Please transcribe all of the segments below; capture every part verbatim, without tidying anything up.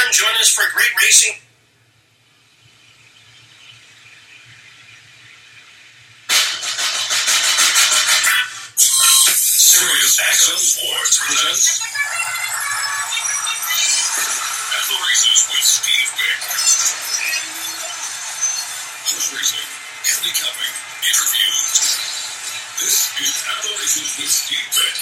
John. Join us for great racing. Sirius X M Sports presents At the Races with Steve Vick. Horse racing, handicapping, interviews. This is At the Races with Steve Vick.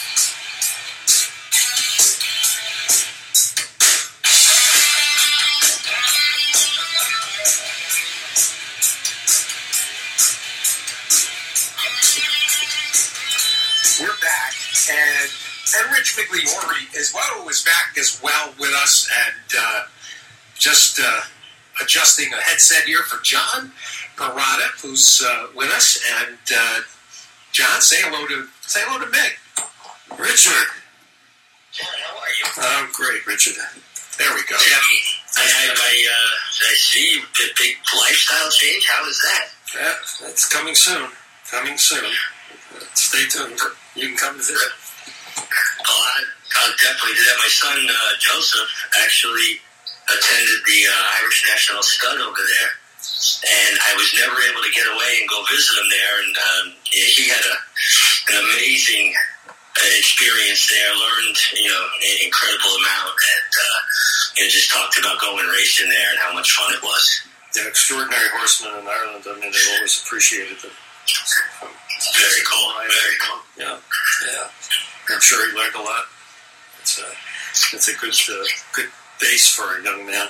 We're back, and and Rich Migliori as well is back as well with us, and uh, just uh, adjusting a headset here for John Parada, who's uh, with us. And uh, John, say hello to say hello to Mig. Richard. John, how are you? I'm great, Richard. There we go. Yeah, I, I, I, uh, I see the big lifestyle change. How is that? Yeah, that's coming soon. Coming soon. Stay tuned. You can come visit. Oh, I, I'll definitely do that. My son, uh, Joseph, actually attended the uh, Irish National Stud over there, and I was never able to get away and go visit him there, and um, he had a, an amazing uh, experience there, learned, you know, an incredible amount, and, uh, you know, just talked about going racing there and how much fun it was. They're extraordinary horsemen in Ireland. I mean, they've always appreciated them. So, Very cool. Very cool. Yeah, yeah. I'm sure he learned a lot. It's a, it's a good, uh, good base for a young man.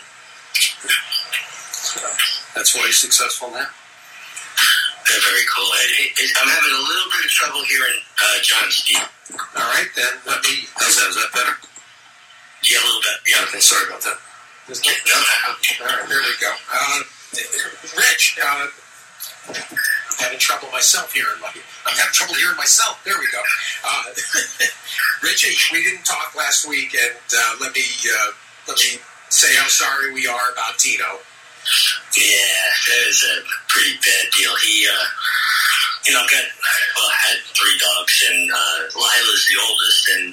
So that's why he's successful now. They're very cool. It, it, I'm having a little bit of trouble hearing uh, John Steve. All right, then let me. How's that? Is that better? Yeah, a little bit. Yeah. Okay, sorry about that. No, no. All right, there we go. Uh, Rich, uh, I'm having trouble myself hearing my. I'm having trouble hearing myself. There we go. Uh, Rich, we didn't talk last week, and uh, let me uh, let me say how sorry we are about Tito. Yeah, that was a pretty bad deal. He, uh, you know, got well, had three dogs, and uh, Lila's the oldest, and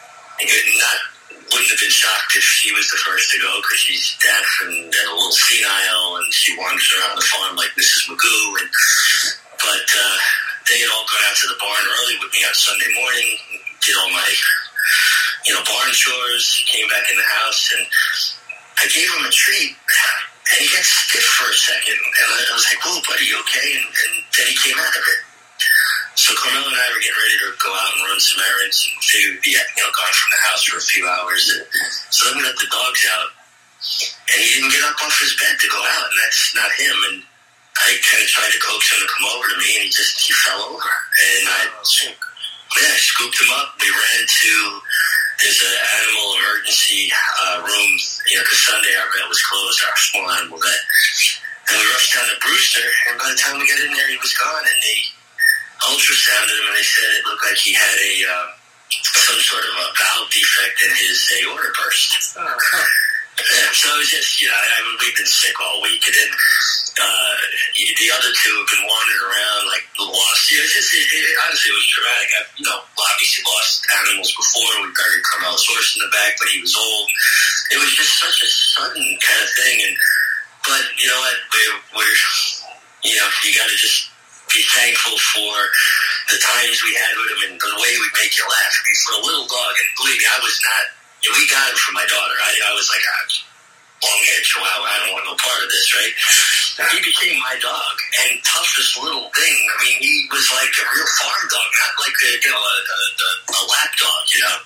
not wouldn't have been shocked if she was the first to go because she's deaf and, and a little senile, and she wanders around the farm like Missus Magoo. And but uh, they had all gone out to the barn early with me on Sunday morning, did all my, you know, barn chores, came back in the house, and I gave him a treat. And he got stiff for a second. And I was like, whoa, buddy, you okay? And, and then he came out of it. So Carmelo and I were getting ready to go out and run some errands. And figured we'd be, you know, gone from the house for a few hours. And so then we let the dogs out. And he didn't get up off his bed to go out. And that's not him. And I kind of tried to coax him to come over to me. And he just, he fell over. And I, yeah, I scooped him up. We ran to... There's an animal emergency uh, room, you know, because Sunday our vet was closed, our small animal vet. And we rushed down to Brewster, and by the time we got in there, he was gone. And they ultrasounded him, and they said it looked like he had a uh, some sort of a valve defect in his aorta burst. Oh, huh. Yeah, so it was just, you know, I mean, we've been sick all week, and then uh, the other two have been wandering around like lost. You know, it's just, it, it, honestly, it was traumatic. I've, you know, obviously lost animals before. We buried Carmel's horse in the back, but he was old. It was just such a sudden kind of thing. And but you know what, we're, we're you know, you got to just be thankful for the times we had with him and the way we make you laugh. I mean, for a little dog, and believe me, I was not. We got him for my daughter. I, I was like, ah, long-haired chihuahua, I don't want no part of this, right? He became my dog, and toughest little thing. I mean, he was like a real farm dog, not like a, you know, a, a, a lap dog, you know?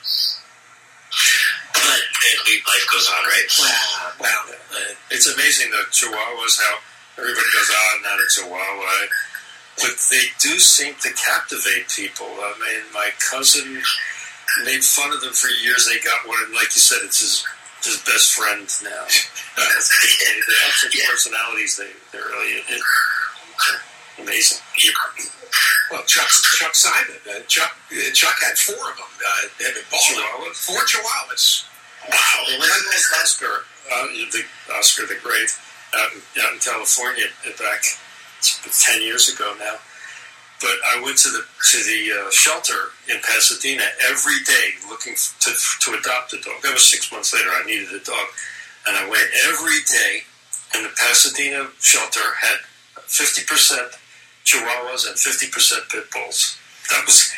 But life goes on, right? Wow, wow. It's amazing, the Chihuahuas, how everybody goes, oh, not a Chihuahua. But they do seem to captivate people. I mean, my cousin made fun of them for years. They got one, and like you said, it's his his best friend now. They have such Yeah. personalities. They they're really it, amazing. Well, Chuck, Chuck Simon, uh, Chuck, uh, Chuck had four of them. Uh, in Baltimore. Four Chihuahuas. Wow. Well, when I lost Oscar, uh, the Oscar the Great, out in, out in California, back ten years ago now. But I went to the to the uh, shelter in Pasadena every day looking to to adopt a dog. That was six months later. I needed a dog. and I went every day, and the Pasadena shelter had fifty percent Chihuahuas and fifty percent Pit Bulls. That was,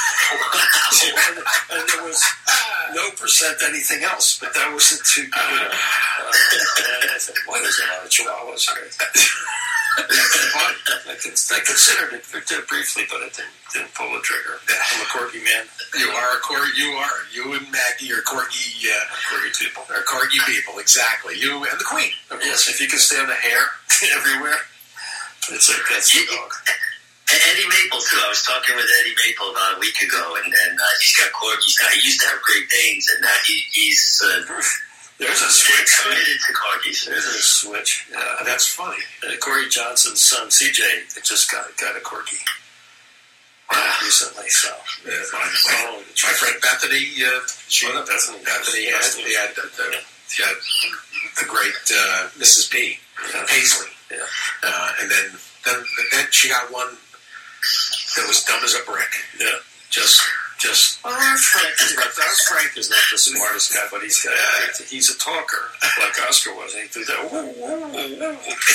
and there was no percent anything else, but that was the two. You know, uh, and I said, "Boy, there's a lot of Chihuahuas here." I, I considered it briefly, but I didn't, didn't pull the trigger. I'm a corgi man. You are a corgi. You are. You and Maggie are corgi. Uh, corgi people. Are corgi people. Exactly. You and the Queen. Yes. If you can stand the hair everywhere, it's like that's the dog. Eddie Maple, too. I was talking with Eddie Maple about a week ago, and, and uh, he's got corgis now. He used to have Great Danes, and now he, he's uh, there's a switch. Committed to corgis. There's a switch. Yeah, that's funny. Uh, Corey Johnson's son, C J, just got got a corgi uh, recently. So yeah, my, my, my friend Bethany, uh, she, well, Bethany, Bethany had, they had, the, the, they had the great uh, Missus P. Yeah. Paisley, yeah, uh, and then, then then she got one that was dumb as a brick. Yeah, just, just. Oh, Frank is not. Frank is not the smartest guy, but he's got. Uh, he's a talker, like Oscar was. And he did that. Woo, woo, woo, woo.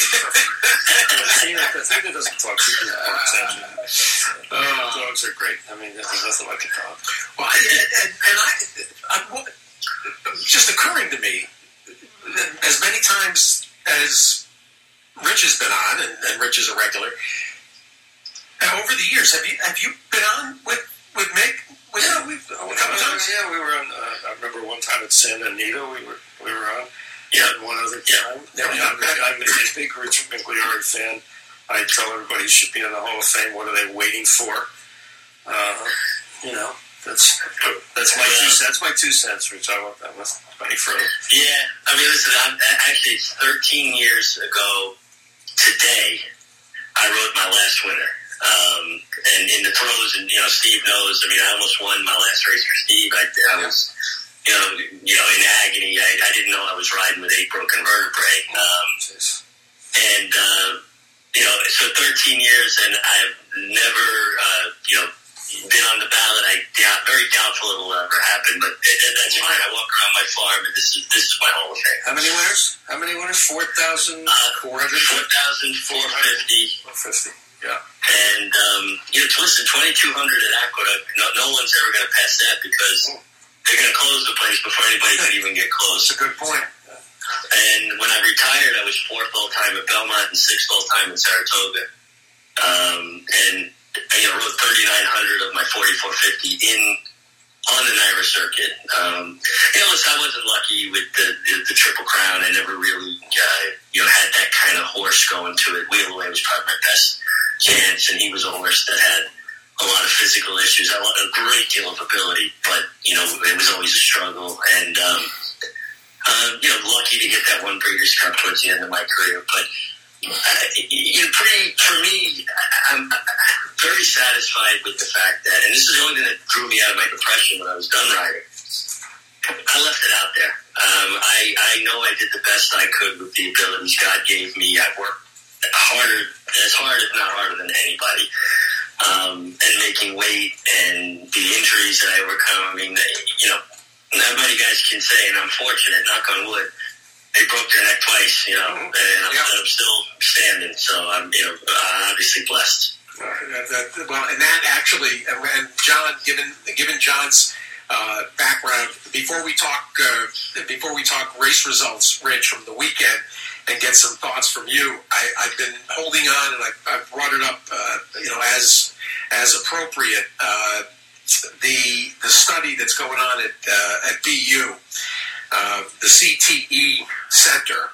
The thing that doesn't talk, she doesn't pay attention. Uh, dogs are great. I mean, there's nothing like a dog. Well, and, and, and I, I, just occurring to me, as many times as Rich has been on, and, and Rich is a regular. Uh, over the years, have you have you been on with with Mick? With yeah, we've a couple times. Yeah, we were on. Uh, I remember one time at Santa Anita, we were we were on. Yeah, one other time. Yeah, yeah, I'm, I'm a big Richard Migliore fan. I tell everybody he should be in the Hall of Fame. What are they waiting for? Uh, you know, that's that's my two cents. That's my two cents, Rich. I want that with money for it. Yeah, I mean, listen. I'm, actually, it's thirteen years ago today. I wrote my last winner. Um, and in the throes, and you know, Steve knows. I mean, I almost won my last race for Steve. I, I was, you know, you know, in agony. I, I didn't know I was riding with eight broken vertebrae. Um, and uh, you know, so thirteen years, and I've never, uh, you know, been on the ballot. I doubt, very doubtful it'll ever happen. But it, it, that's fine. I walk around my farm, and this is this is my Hall of Fame. How many winners? How many winners? Four thousand four hundred. Four thousand four fifty. Four fifty. Yeah. And, um, you know, listen, twenty-two hundred at Aqueduct, no, no one's ever going to pass that because they're going to close the place before anybody can even get close. That's a good point. And when I retired, I was fourth all-time at Belmont and sixth all-time in Saratoga. Um, and, you know, rode thirty-nine hundred of my forty-four fifty in on the Naira circuit. Um, you know, listen, I wasn't lucky with the, the, the Triple Crown. I never really, uh, you know, had that kind of horse going to it. Wheelaway was probably my best chance, and he was a horse that had a lot of physical issues, a, lot, a great deal of ability, but, you know, it was always a struggle. And, um, uh, you know, lucky to get that one Breeders' Cup towards the end of my career. But, uh, you know, pretty, for me, I'm very satisfied with the fact that, and this is the only thing that drew me out of my depression when I was done riding, I left it out there. Um, I, I know I did the best I could with the abilities God gave me. I worked harder, as hard, if not harder than anybody, um, and making weight and the injuries that I overcome. I mean, you know, not many guys can say, and I'm fortunate, knock on wood, they broke their neck twice, you know, mm-hmm. and, I'm, yeah. and I'm still standing, so I'm, you know, obviously blessed. Uh, that, that, well, and that actually, and John, given given John's uh, background, before we talk, uh, before we talk race results, Rich, from the weekend, and get some thoughts from you, I, I've been holding on, and I, I've brought it up, uh, you know, as as appropriate. Uh, the the study that's going on at uh, at B U, uh, the C T E Center.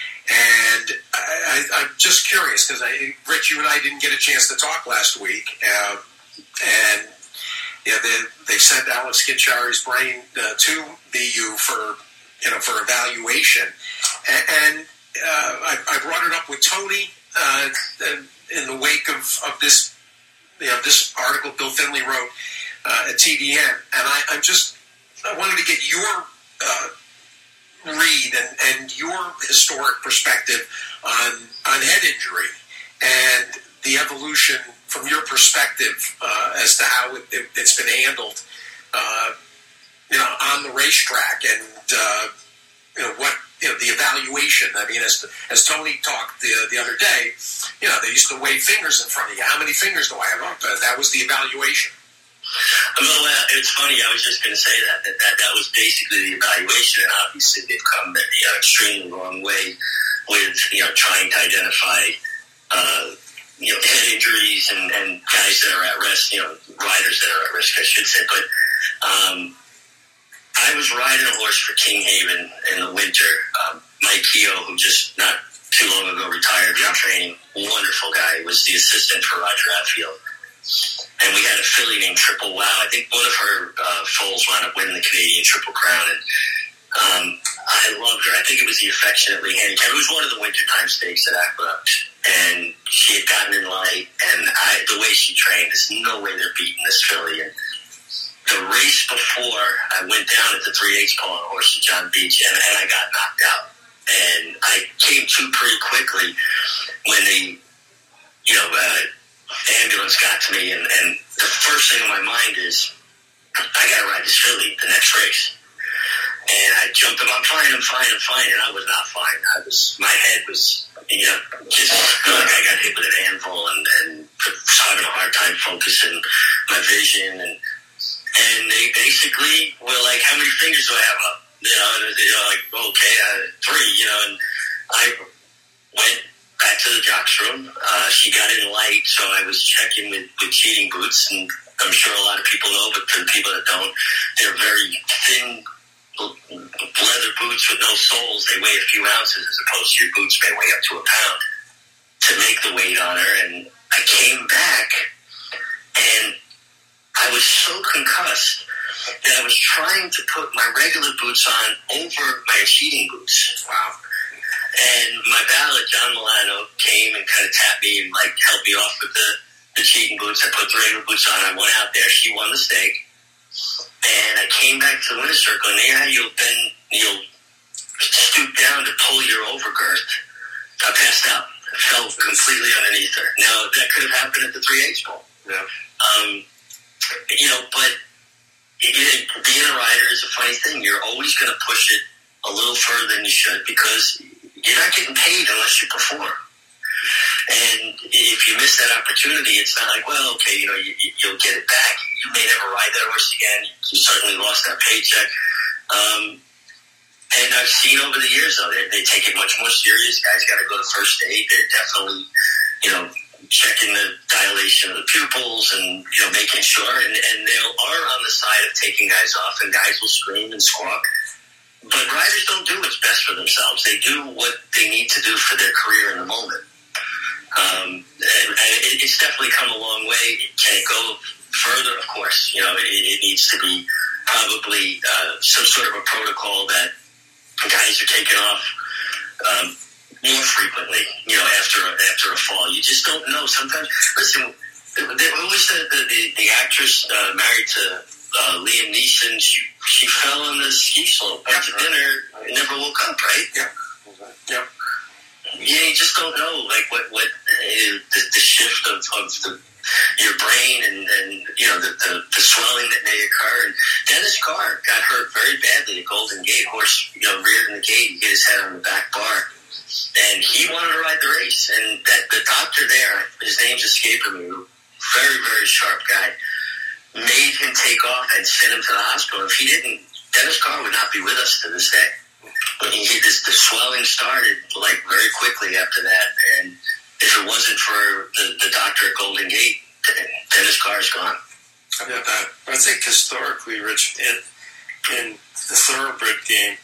And I, I, I'm just curious because I, Rich, you and I didn't get a chance to talk last week, uh, and yeah, they they sent Alex Kinchari's brain uh, to B U for you know for evaluation, and, and uh, I, I brought it up with Tony uh, in the wake of, of this you know this article Bill Finley wrote uh, at T D N, and I, I'm just I wanted to get your uh, read and, and your historic perspective on on head injury and the evolution from your perspective uh, as to how it, it, it's been handled, uh, you know, on the racetrack, and uh, you know what you know, the evaluation. I mean, as as Tony talked the the other day, you know, they used to wave fingers in front of you. How many fingers do I have up? Uh, that was the evaluation. Well, uh, it's funny. I was just going to say that, that that that was basically the evaluation, and obviously they've come the you know, extremely long way with you know trying to identify uh, you know head injuries and, and guys that are at risk, you know riders that are at risk, I should say. But um, I was riding a horse for King Haven in the winter. Um, Mike Keogh, who just not too long ago retired from training, wonderful guy, was the assistant for Roger Atfield. And we had a filly named Triple Wow. I think one of her uh, foals wound up winning the Canadian Triple Crown. And um, I loved her. I think it was the Affectionately Handicapped. It was one of the wintertime stakes at Aqueduct. And she had gotten in light. And I, the way she trained, there's no way they're beating this filly. And the race before, I went down at the three eighths pole on a horse at John Beach, and, and I got knocked out. And I came to pretty quickly when the, you know, uh, ambulance got to me, and, and the first thing on my mind is, I gotta ride this filly the next race. And I jumped up, I'm fine, I'm fine, I'm fine, and I was not fine. I was, my head was, you know, just like I got hit with an anvil, and, and was having a hard time focusing my vision, and and they basically were like, how many fingers do I have up? You know, and they're like, okay, uh, three, you know, and I went back to the jocks room. Uh, she got in light, so I was checking with, with cheating boots, and I'm sure a lot of people know, but for the people that don't, they're very thin leather boots with no soles. They weigh a few ounces as opposed to your boots may weigh up to a pound to make the weight on her. And I came back, and I was so concussed that I was trying to put my regular boots on over my cheating boots. Wow. And my valet, John Milano, came and kind of tapped me and like helped me off with the, the cheating boots. I put the regular boots on. I went out there. She won the stake. And I came back to the winner's circle. And you know how you'll then you'll stoop down to pull your overgirth. I passed out. I fell completely underneath her. Now, that could have happened at the three eighths pole. Yeah. Um, you know, but it, it, being a rider is a funny thing. You're always going to push it a little further than you should because you're not getting paid unless you perform. And if you miss that opportunity, it's not like, well, okay, you know, you, you'll get it back. You may never ride that horse again. You certainly lost that paycheck. Um, and I've seen over the years, though, they, they take it much more serious. Guys got to go to first aid. They're definitely, you know, checking the dilation of the pupils and, you know, making sure. And, and they are on the side of taking guys off, and guys will scream and squawk. But riders don't do what's best for themselves. They do what they need to do for their career in the moment. Um, and, and it's definitely come a long way. Can it go further? Of course. You know, it, it needs to be probably uh, some sort of a protocol that guys are taking off um, more frequently, you know, after a, after a fall. You just don't know. Sometimes, listen, there was the, the, the, the actress uh, married to uh, Liam Neeson. She, she fell on the ski slope after yeah, dinner and never woke up, right? Yeah. Yep. Yeah, you just don't know, like, what, what uh, the, the shift of, of the, your brain and, and you know, the, the, the swelling that may occur. And Dennis Carr got hurt very badly at Golden Gate. Horse, you know, reared in the gate. He hit his head on the back bar. And he wanted to ride the race. And that the doctor there, his name's escaping me, very, very sharp guy, made him take off and send him to the hospital. If he didn't, Dennis Carr would not be with us to this day. He, this, the swelling started like very quickly after that, and if it wasn't for the, the doctor at Golden Gate, Dennis Carr's gone. How about that? I think historically, Rich, in, in the thoroughbred game,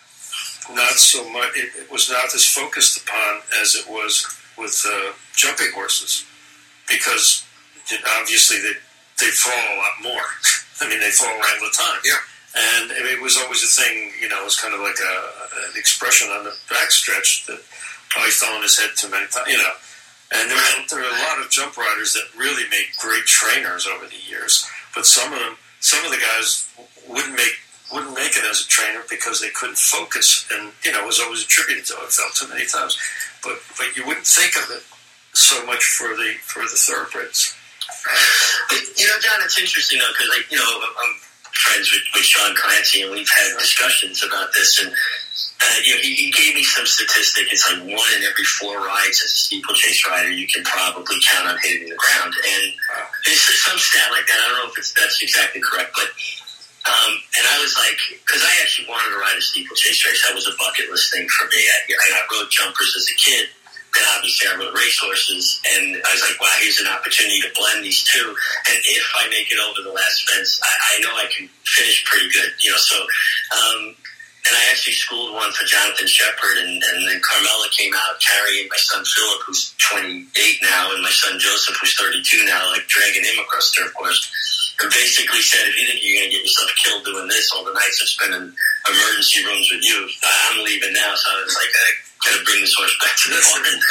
not so much. It, it was not as focused upon as it was with uh, jumping horses, because obviously they they fall a lot more. I mean, they fall all the time. Yeah. And it was always a thing, you know, it was kind of like a, an expression on the backstretch that oh, he fell on his head too many times, you know. And there are, there are a lot of jump riders that really made great trainers over the years. But some of them, some of the guys wouldn't make wouldn't make it as a trainer because they couldn't focus. And, you know, it was always attributed to, oh, it fell too many times. But but you wouldn't think of it so much for the, for the thoroughbreds. But, you know, John, it's interesting, though, because, like, you know, um, friends with, with Sean Clancy, and we've had discussions about this. And uh, you know, he, he gave me some statistic. It's like one in every four rides as a steeplechase rider you can probably count on hitting the ground. And wow. There's some stat like that. I don't know if it's that's exactly correct, but um, and I was like, because I actually wanted to ride a steeplechase race. That was a bucket list thing for me. I, I rode jumpers as a kid. Then obviously I rode racehorses, and I was like, wow, here's an opportunity to blend these two. And if I make it over the last fence, I, I know I can finish pretty good, you know. So, um, and I actually schooled one for Jonathan Shepard, and, and then Carmela came out carrying my son Philip, who's twenty-eight now, and my son Joseph, who's thirty-two now, like dragging him across turf course. And basically said, if you think you're going to get yourself killed doing this, all the nights I've spent in emergency rooms with you, I'm leaving now. So I was like, I got to bring this horse back to the farm. and,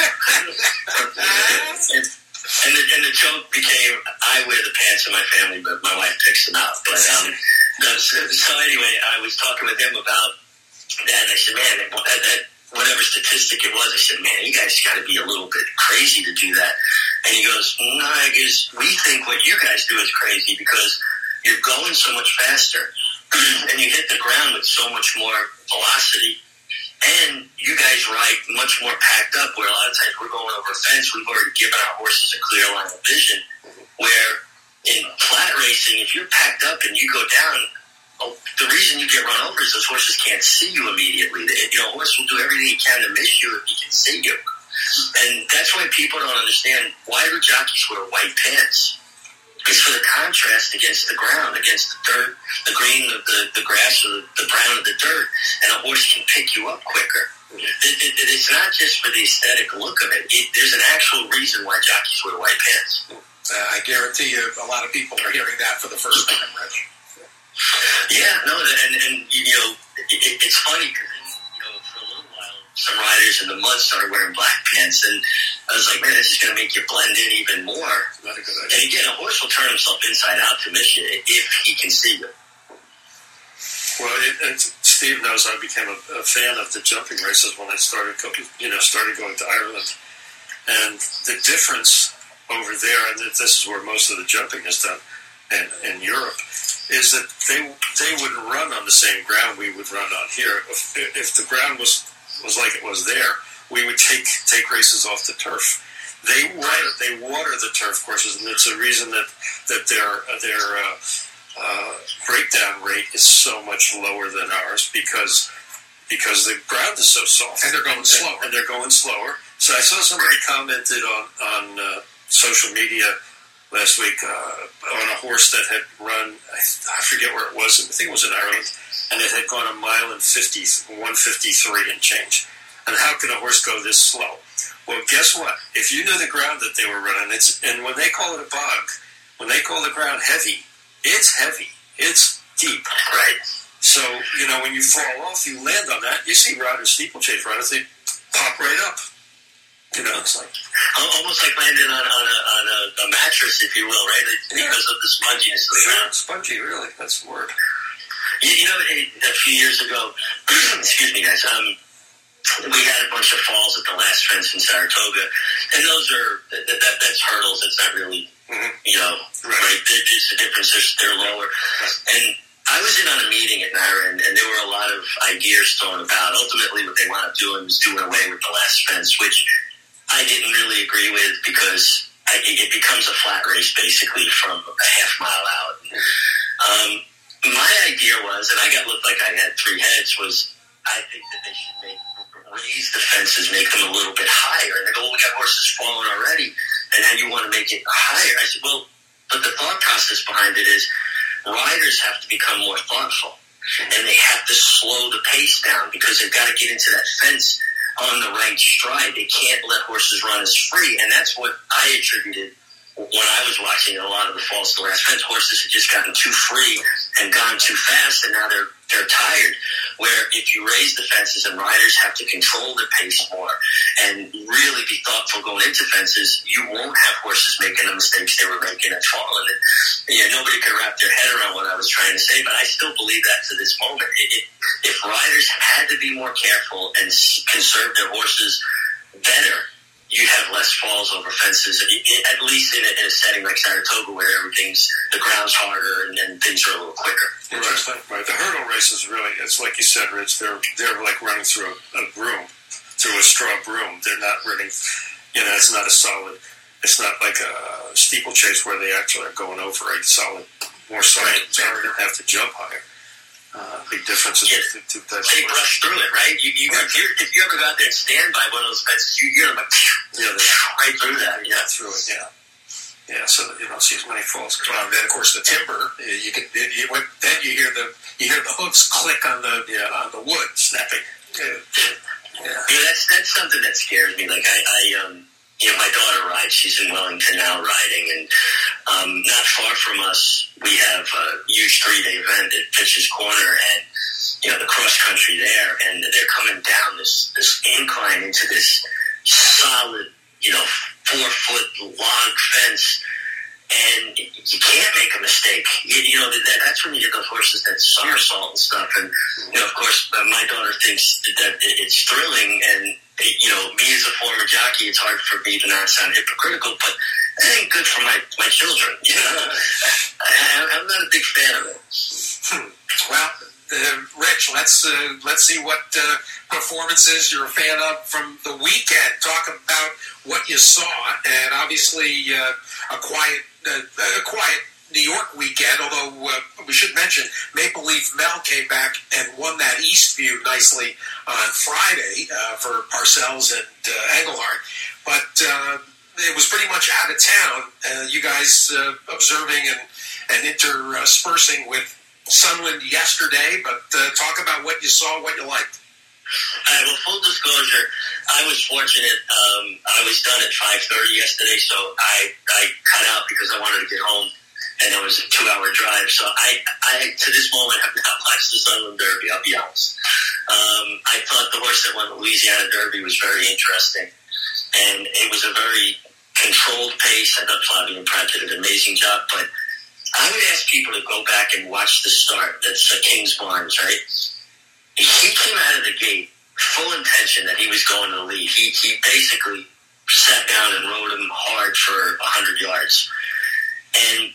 and, the, and the joke became, I wear the pants in my family, but my wife picks them out. But um, no, so, so anyway, I was talking with him about that, and I said, man, that, that, whatever statistic it was, I said, man, you guys got to be a little bit crazy to do that. And he goes, no, I guess we think what you guys do is crazy because you're going so much faster and you hit the ground with so much more velocity. And you guys ride much more packed up, where a lot of times we're going over a fence, we've already given our horses a clear line of vision, where in flat racing, if you're packed up and you go down, oh, the reason you get run over is those horses can't see you immediately. You know, a horse will do everything he can to miss you if he can see you. And that's why people don't understand, why do jockeys wear white pants? It's for the contrast against the ground, against the dirt, the green of the, the grass, or the, the brown of the dirt, and a horse can pick you up quicker. It, it, it, it's not just for the aesthetic look of it. it. There's an actual reason why jockeys wear white pants. Uh, I guarantee you a lot of people are hearing that for the first time, Rich. Yeah, no, and, and you know, it, it's funny because, you know, for a little while, some riders in the mud started wearing black pants, and I was like, man, this is going to make you blend in even more. And again, a horse will turn himself inside out to miss you if he can see you. Well, it, it, Steve knows I became a, a fan of the jumping races when I started, you know, started going to Ireland, and the difference over there, and this is where most of the jumping is done in, in Europe, is that they they would run on the same ground we would run on here. If, if the ground was, was like it was there, we would take take races off the turf. They water they water the turf courses, and it's a reason that that their their uh, uh, breakdown rate is so much lower than ours because because the ground is so soft, and they're going and, slower. And they're going slower. So I saw somebody commented on on uh, social media last week uh, on a horse that had run, I, I forget where it was, I think it was in Ireland, and it had gone a mile and fifty, one fifty-three and change. And how can a horse go this slow? Well, guess what? If you knew the ground that they were running, it's and when they call it a bog, when they call the ground heavy, it's heavy. It's deep. Right. So, you know, when you fall off, you land on that. You see riders, steeplechase riders, they pop right up. You know, it's like almost like landing on, on, a, on a, a mattress, if you will, right? Because yeah. of the sponginess of the ground. Spongy, really. That's the word. You, you know, a few years ago, excuse me, guys, um, we had a bunch of falls at the last fence in Saratoga, and those are that, that that's hurdles. It's not really, mm-hmm. you know, right. right? There's a difference. They're, they're lower, and I was in on a meeting at Naira, and, and there were a lot of ideas thrown about. Ultimately, what they wound up doing was doing away with the last fence, which I didn't really agree with because I, it becomes a flat race basically from a half mile out. Um, my idea was, and I got looked like I had three heads, was I think that they should make raise the fences, make them a little bit higher. And they go, well, we got horses falling already, and now you want to make it higher. I said, well, but the thought process behind it is riders have to become more thoughtful, and they have to slow the pace down because they've got to get into that fence on the right stride. They can't let horses run as free, and that's what I attributed when I was watching a lot of the falls to the last fence. Horses had just gotten too free and gone too fast, and now they're they're tired. Where if you raise the fences and riders have to control their pace more and really be thoughtful going into fences, you won't have horses making the mistakes they were making and falling. And, you know, nobody could wrap their head around what I was trying to say, but I still believe that to this moment. It, it, if riders had to be more careful and conserve their horses better, you'd have less falls falls over fences, it, it, at least in a, in a setting like Saratoga where everything's, the ground's harder and, and things are a little quicker. Interesting. Right. The hurdle races really, it's like you said, Rich, they're, they're like running through a, a broom, through a straw broom. They're not running, you know, it's not a solid, it's not like a steeplechase where they actually are going over a solid, more solid, right. So you don't have to jump higher. Uh, big differences. Yeah. With the two types they brush through it, right? You, you, if, you're, if you ever go out there and stand by one of those fences, you hear them like, yeah, right through that. Yeah, through it, yeah. Yeah, so you don't see as many falls. Well, then, of course, the timber. You can you, then you hear the you hear the hooves click on the yeah, on the wood snapping. Yeah, yeah. yeah that's that's something that scares me. Like I, I um, you know, my daughter rides. She's in Wellington now riding, and um, not far from us, we have a huge three-day event at Fitch's Corner, and you know the cross country there, and they're coming down this this incline into this solid, you know, four-foot log fence, and you can't make a mistake. You, you know, that, that's when you get those horses that somersault and stuff. And, you know, of course, uh, my daughter thinks that it's thrilling, and, you know, me as a former jockey, it's hard for me to not sound hypocritical, but that ain't good for my, my children. You know? I, I'm not a big fan of it. Hmm. Well, Uh, Rich, let's uh, let's see what uh, performances you're a fan of from the weekend. Talk about what you saw, and obviously uh, a quiet uh, a quiet New York weekend. Although uh, we should mention Maple Leaf Mel came back and won that Eastview nicely on Friday uh, for Parcells and uh, Engelhardt, but uh, it was pretty much out of town. Uh, you guys uh, observing and and interspersing with Sunland yesterday, but uh, talk about what you saw, what you liked. All right, well, full disclosure, I was fortunate. Um, I was done at five thirty yesterday, so I, I cut out because I wanted to get home, and it was a two-hour drive. So I, I, to this moment, have not watched the Sunland Derby, I'll be honest. Um, I thought the horse that won the Louisiana Derby was very interesting, and it was a very controlled pace. I thought Flavien Prat did an amazing job, but I would ask people to go back and watch the start. That's uh, King's Barnes, right? He came out of the gate full intention that he was going to the lead. He he basically sat down and rode him hard for one hundred yards. And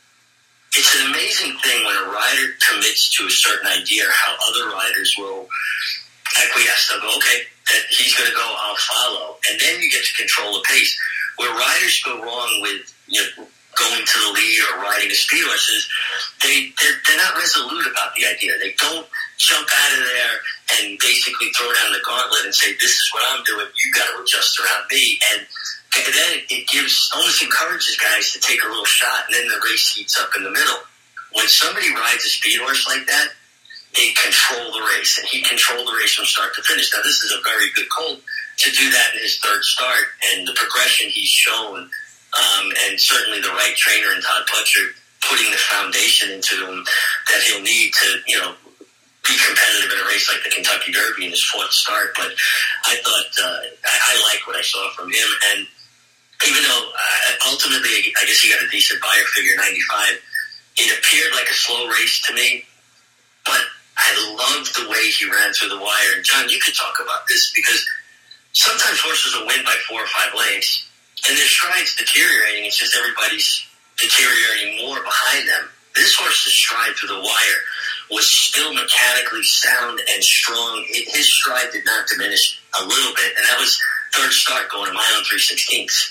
it's an amazing thing when a rider commits to a certain idea how other riders will acquiesce. They'll go, okay, that he's going to go, I'll follow. And then you get to control the pace. Where riders go wrong with, you know, going to the lead or riding a speed horse is they, they're, they're not resolute about the idea. They don't jump out of there and basically throw down the gauntlet and say, this is what I'm doing, you got to adjust around me. And then it, it gives, almost encourages guys to take a little shot, and then the race heats up in the middle. When somebody rides a speed horse like that, they control the race, and he controlled the race from start to finish. Now, this is a very good colt to do that in his third start, and the progression he's shown. Um, and certainly the right trainer in Todd Pletcher putting the foundation into him that he'll need to, you know, be competitive in a race like the Kentucky Derby in his fourth start. But I thought uh, I, I like what I saw from him. And even though uh, ultimately I guess he got a decent buyer figure, ninety-five, it appeared like a slow race to me. But I loved the way he ran through the wire. And John, you could talk about this because sometimes horses will win by four or five lengths, and their stride's deteriorating. It's just everybody's deteriorating more behind them. This horse's stride through the wire was still mechanically sound and strong. His stride did not diminish a little bit, and that was third start going a mile and three sixteenths.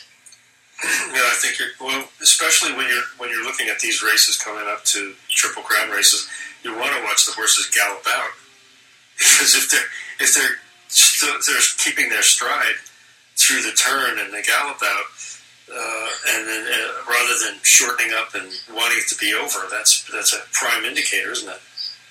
Yeah, I think you're well, especially when you're when you're looking at these races coming up to Triple Crown races, you want to watch the horses gallop out because if they're if they're still, if they're keeping their stride through the turn and they gallop out, uh, and then uh, rather than shortening up and wanting it to be over, that's that's a prime indicator, isn't it?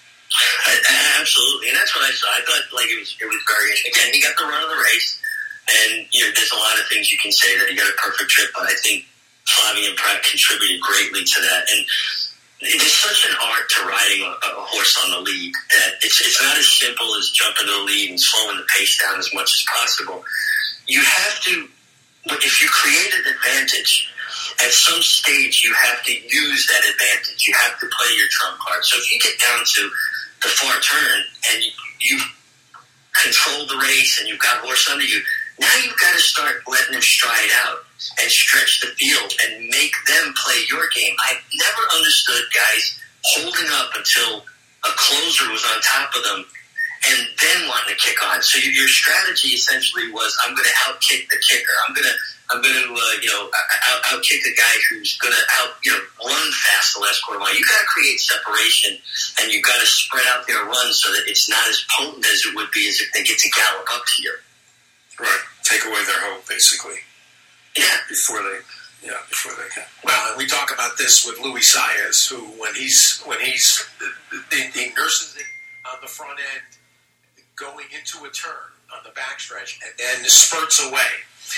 I, I, absolutely, and that's what I saw. I thought like it was it was very again. He got the run of the race, and you know, there's a lot of things you can say that he got a perfect trip, but I think Flavien Prat contributed greatly to that. And it is such an art to riding a, a horse on the lead that it's it's not as simple as jumping to the lead and slowing the pace down as much as possible. You have to, if you create an advantage, at some stage you have to use that advantage. You have to play your trump card. So if you get down to the far turn and you, you control the race and you've got horse under you, Now you've got to start letting them stride out and stretch the field and make them play your game. I've never understood guys holding up until a closer was on top of them and then wanting to kick on. So your strategy essentially was, I'm going to outkick the kicker. I'm going to, I'm going to, uh, you know, out, outkick the guy who's going to out, you know, run fast the last quarter mile. You got to create separation, and you got to spread out their runs so that it's not as potent as it would be as if they get to gallop up to you. Right. Take away their hope, basically. Yeah. Before they, yeah, before they can. Well, and we talk about this with Luis Saez, who, when he's when he's he, he nurses it on the front end, going into a turn on the backstretch, and then spurts away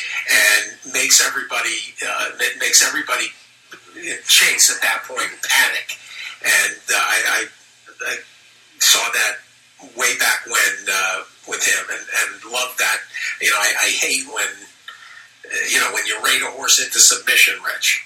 and makes everybody uh, makes everybody chase at that point and panic. And uh, I, I, I saw that way back when uh, with him, and, and loved that. You know, I, I hate when uh, you know when you rate a horse into submission, Rich.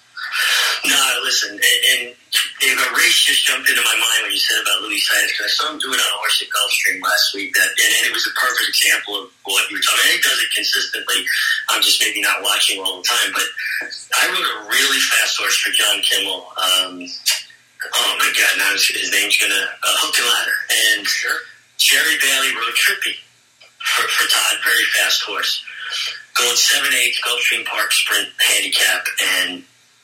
No, listen, and, and a race just jumped into my mind when you said about Luis Saez, because I saw him do it on a horse at Gulfstream last week, that, and, and it was a perfect example of what you were talking about. And he does it consistently. I'm just maybe not watching all the time, but I rode a really fast horse for John Kimmel. Um, oh, my God, now his, his name's going to uh, Hook and Ladder. And Sure. Jerry Bailey rode Trippy for, for Todd, very fast horse. Going seven eight, Gulfstream Park Sprint handicap, and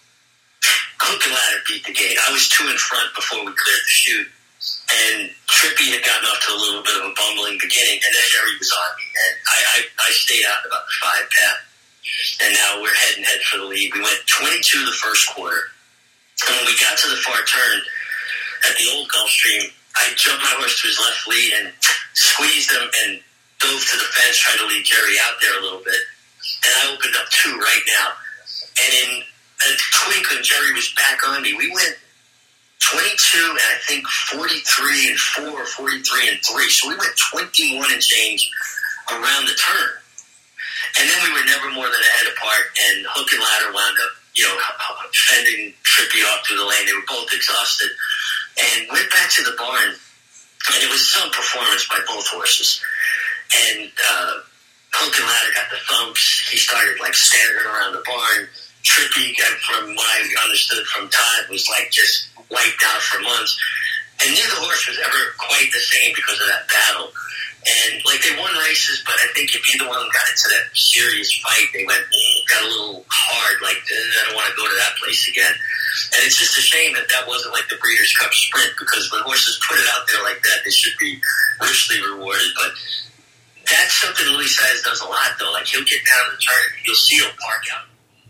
Hook and Ladder beat the gate. I was two in front before we cleared the chute, and Trippy had gotten off to a little bit of a bumbling beginning, and then Jerry was on me, and I, I, I stayed out about the five path, and now we're head and head for the lead. We went twenty-two the first quarter, and when we got to the far turn at the old Gulfstream, I jumped my horse to his left lead and squeezed him and dove to the fence, trying to lead Jerry out there a little bit, and I opened up two right now, and in a twinkling, Jerry was back on me. We went twenty-two and I think forty-three and four, forty-three and three. So we went twenty-one and change around the turn. And then we were never more than a head apart, and Hook and Ladder wound up, you know, fending Trippy off through the lane. They were both exhausted. And went back to the barn, and it was some performance by both horses. And uh, Hook and Ladder got the thumps. He started, like, staggering around the barn. Trippy, from what I understood from Todd, was like just wiped out for months. And neither horse was ever quite the same because of that battle. And like they won races, but I think if either one of them got into that serious fight, they went, got a little hard, like, I don't want to go to that place again. And it's just a shame that that wasn't like the Breeders' Cup Sprint, because when horses put it out there like that, they should be richly rewarded. But that's something Luis Saez does a lot, though. Like, he'll get down the turn, you'll see he'll park out.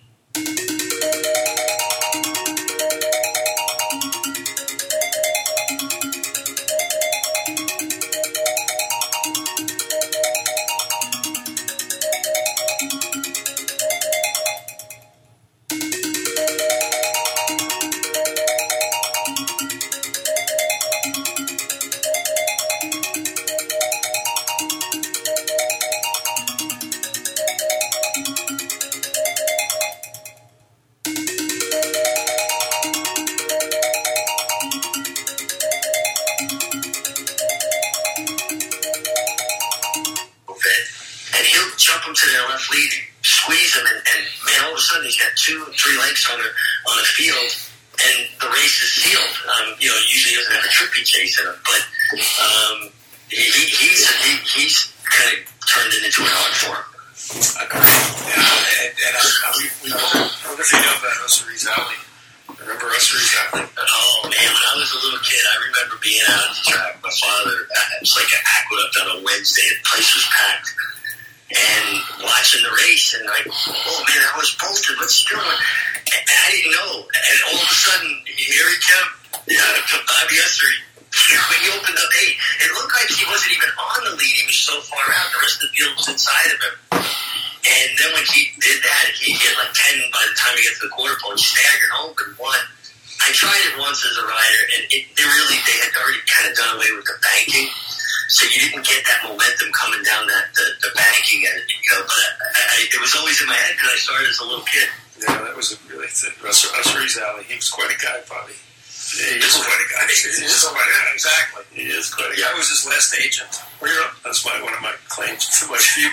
To their left lead, squeeze him, and, and man, all of a sudden he's got two, three legs on a on a field, and the race is sealed. Um, you know, usually he doesn't have a Trippy chasing him, but um, he, he, he's he, he's kind of turned it into an art form. Agreed. Yeah, and, and I, I, we, we I wonder if you know about Ussery's Alley. Remember Ussery's Alley? Oh man, when I was a little kid, I remember being out at the track. My father, it was like an aqueduct on a Wednesday. The place was packed. And watching the race, and like, oh man, I was bolted. What's he doing? And I didn't know. And all of a sudden, here he came. Yeah, Bobby Ussery. When he opened up eight, it looked like he wasn't even on the lead. He was so far out. The rest of the field was inside of him. And then when he did that, he hit like ten by the time he got to the quarter pole. He staggered home and won. I tried it once as a rider, and it, it really, they had already kind of done away with the banking. So you didn't get that momentum coming down that the, the banking, and you know. But I, I, it was always in my head because I started as a little kid. Yeah, that was a really Ussery's Alley. He was quite a guy, Bobby. Yeah, he is quite a guy. He is quite a guy. Exactly. He is quite a guy. I was his last agent. Where you That's my one of my claims to my few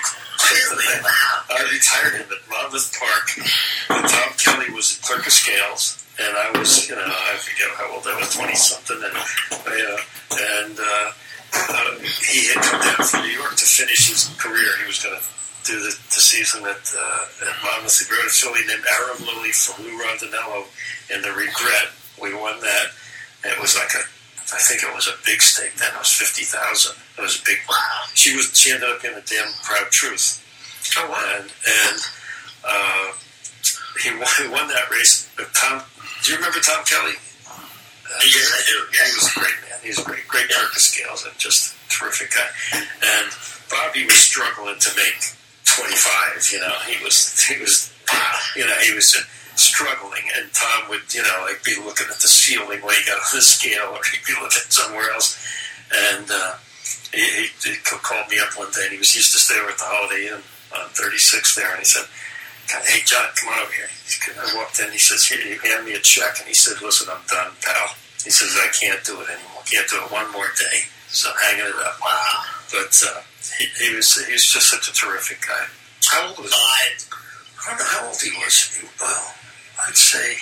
Really? Wow. I retired him at Monmouth Park. And Tom Kelly was at Clerk of Scales, and I was, you know, I forget how old I was, twenty-something, and, uh, and uh, uh, he had come down from New York to finish his career. He was going to do the, the season at, uh, at Monmouth. He wrote a filly named Aram Lily from Lou Rondinello in The Regret. We won that. It was like a, I think it was a big stake then. It was fifty thousand. It was a big. Wow. She was. She ended up being a damn Proud Truth. Oh wow! And and uh, he won, he won that race. But Tom, do you remember Tom Kelly? Uh, yes, I do. Yes. He was a great man. He was a great, great Clerk of Scales and just a terrific guy. And Bobby was struggling to make twenty-five. You know, he was he was you know he was. Uh, struggling, and Tom would, you know, like be looking at the ceiling when he got on the scale, or he'd be looking somewhere else. And uh, he, he, he called me up one day, and he was used to stay over at the Holiday Inn on thirty-sixth there, and he said, "Hey, John, come on over here." I walked in, he says, "Here, he handed me a check," and he said, "Listen, I'm done, pal." He says, "I can't do it anymore. Can't do it one more day." So I'm hanging it up. Wow. But uh, he, he was he was just such a terrific guy. How old was he? I don't know how old he was. He, well, I'd say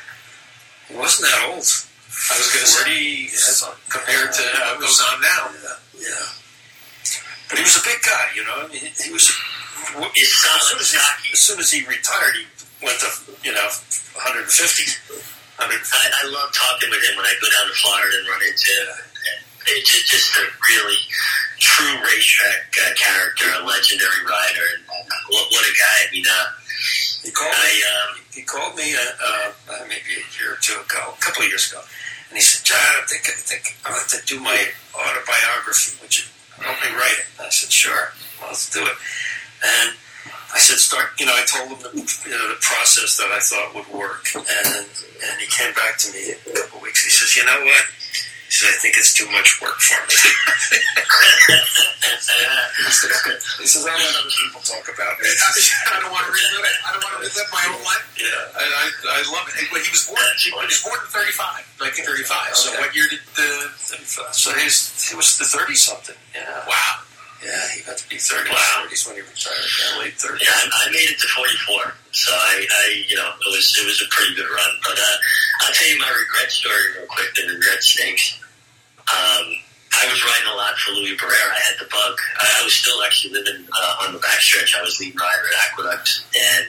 he wasn't that old. I was going to say, compared to what goes on now. Yeah, yeah. But he was a big guy, you know. I mean, he, he was. He's as, soon as, he, as soon as he retired, he went to, you know, one fifty. I, I love talking with him when I go down to Florida and run into him. It's just a really true racetrack uh, character, a legendary rider, and uh, what, what a guy! I mean, uh, he called I, me. Um, he called me uh, uh, maybe a year or two ago, a couple of years ago, and he said, "John, I think I think I'd like to do my autobiography. Would you help me write it?" And I said, "Sure, well, let's do it." And I said, "Start." You know, I told him the, you know, the process that I thought would work, and and he came back to me in a couple of weeks. He says, "You know what?" He said, "I think it's too much work for me." He says, "I let other people talk about it. I don't want to relive it. I don't want to relive my own life." Yeah, I, I, I love it. He was born. He was born in thirty-five, nineteen thirty-five. So Okay. what year did the? thirty-five. So he's he was the thirty something. Yeah. Wow. Yeah, he got to be thirty. Wow. thirties when he retired. Yeah, late thirties. Yeah, I, I made it to forty-four, so I, I, you know, it was it was a pretty good run. But uh, I'll tell you my regret story real quick. The regret stakes. Um, I was riding a lot for Louis Barrera. I had the bug. I, I was still actually living uh, on the backstretch. I was lead rider at Aqueduct, and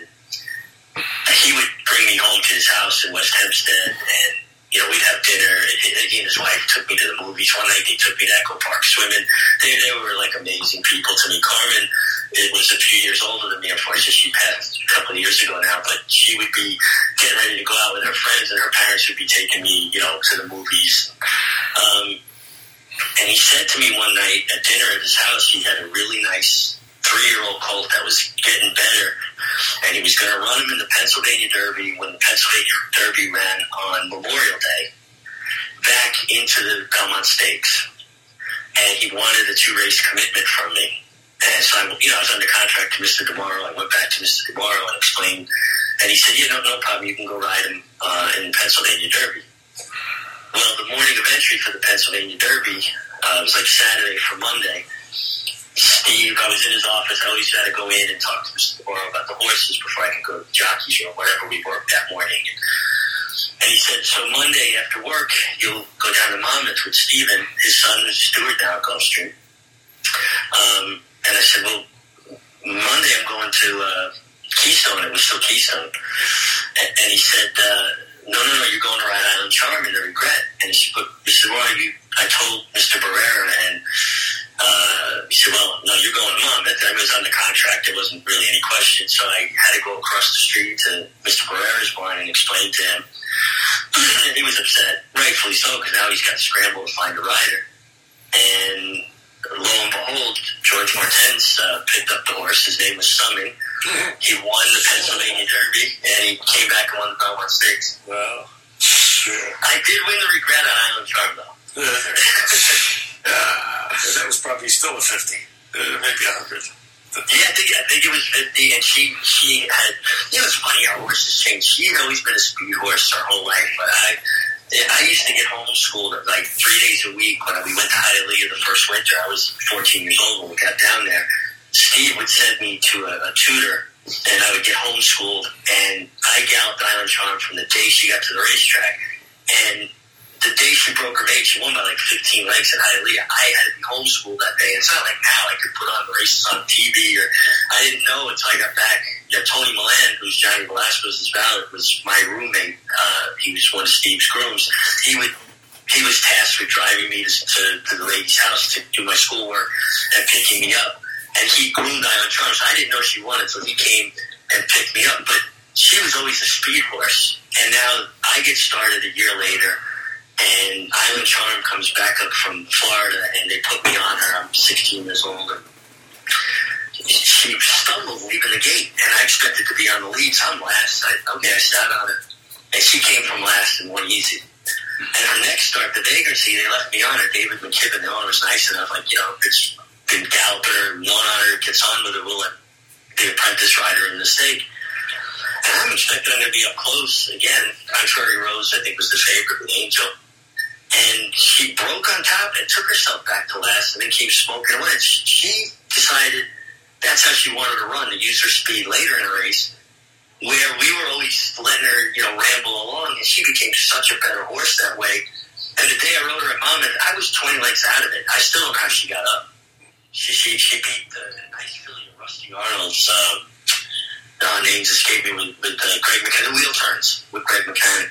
he would bring me home to his house in West Hempstead, and you know, we'd have dinner. He and his wife took me to the movies. One night they took me to Echo Park swimming. They, they were like amazing people to me. Carmen, it was a few years older than me. Unfortunately, she passed a couple of years ago now. But she would be getting ready to go out with her friends, and her parents would be taking me, you know, to the movies. Um, and he said to me one night at dinner at his house, he had a really nice three-year-old colt that was getting better, and he was going to run him in the Pennsylvania Derby when the Pennsylvania Derby ran on Memorial Day back into the Belmont Stakes, and he wanted a two-race commitment from me. And so I, you know, I was under contract to Mister DeMauro. I went back to Mister DeMauro and explained, and he said, "You know, no problem. You can go ride him uh, in the Pennsylvania Derby." Well, the morning of entry for the Pennsylvania Derby, uh, it was like Saturday for Monday. Steve, I was in his office. I always had to go in and talk to Mister DeMauro about the horses before I could go to the jockey's room, wherever we worked that morning. And he said, "So Monday after work, you'll go down to Monmouth with Steven. His son is a steward now at Gulfstream." Um, and I said, "Well, Monday I'm going to uh, Keystone." It was still Keystone. And, and he said, uh, no, no, no, you're going to Rhode Island Charm and the Regret. And he said, "But," he said, "Well, you, I told Mister Barrera," and uh, he said, "Well, no, you're going to Monmouth." I was under contract. There wasn't really any question. So I had to go across the street to Mister Barrera's barn and explain to him. And he was upset, rightfully so, because now he's got to scramble to find a rider. And lo and behold, George Martens uh, picked up the horse. His name was Summing. He won the Pennsylvania Derby, and he came back and won the Belmont Stakes. Wow. Sure. I did win the Regret on Island Charm, though. uh, that was probably still a fifty, uh, maybe a hundred. Yeah, I think I think it was fifty, and she she had. You know, it's funny how horses change. She had always been a speed horse her whole life, but I I used to get homeschooled like three days a week when we went to Hialeah the first winter. I was fourteen years old when we got down there. Steve would send me to a, a tutor, and I would get homeschooled, and I galloped Island Charm from the day she got to the racetrack, and the day she broke her maiden, she won by like fifteen lengths at Hialeah. I had to be homeschooled that day. It's not like now I could put on the races on T V, or I didn't know until I got back. Yeah, Tony Milan, who's Johnny Velasquez's valet, was my roommate. Uh, he was one of Steve's grooms. He would he was tasked with driving me to, to, to the lady's house to do my schoolwork and picking me up. And he groomed Island Charm, so I didn't know she won until he came and picked me up. But she was always a speed horse. And now I get started a year later, and Island Charm comes back up from Florida, and they put me on her. I'm sixteen years old. And she stumbled leaving the gate, and I expected to be on the lead. So I'm last. I, okay, I sat on her. And she came from last and won easy. And her next start, the Vagrancy, they left me on her. David McKibben, the owner, was nice enough. Like, you know, it's been galloper, won on her, gets on with her. We'll let the apprentice rider in the stake. And I'm expecting her to be up close again. Contrary Rose, I think, was the favorite with Angel. And she broke on top and took herself back to last and then came smoking away. She decided that's how she wanted to run, to use her speed later in the race, where we were always letting her, you know, ramble along, and she became such a better horse that way. And the day I rode her at Monmouth, I was twenty lengths out of it. I still don't know how she got up. She she, she beat the nice filly of Rusty Arnold's, uh, uh, names escape me, with, with uh, Greg McKenna. Wheel Turns with Greg McKenna.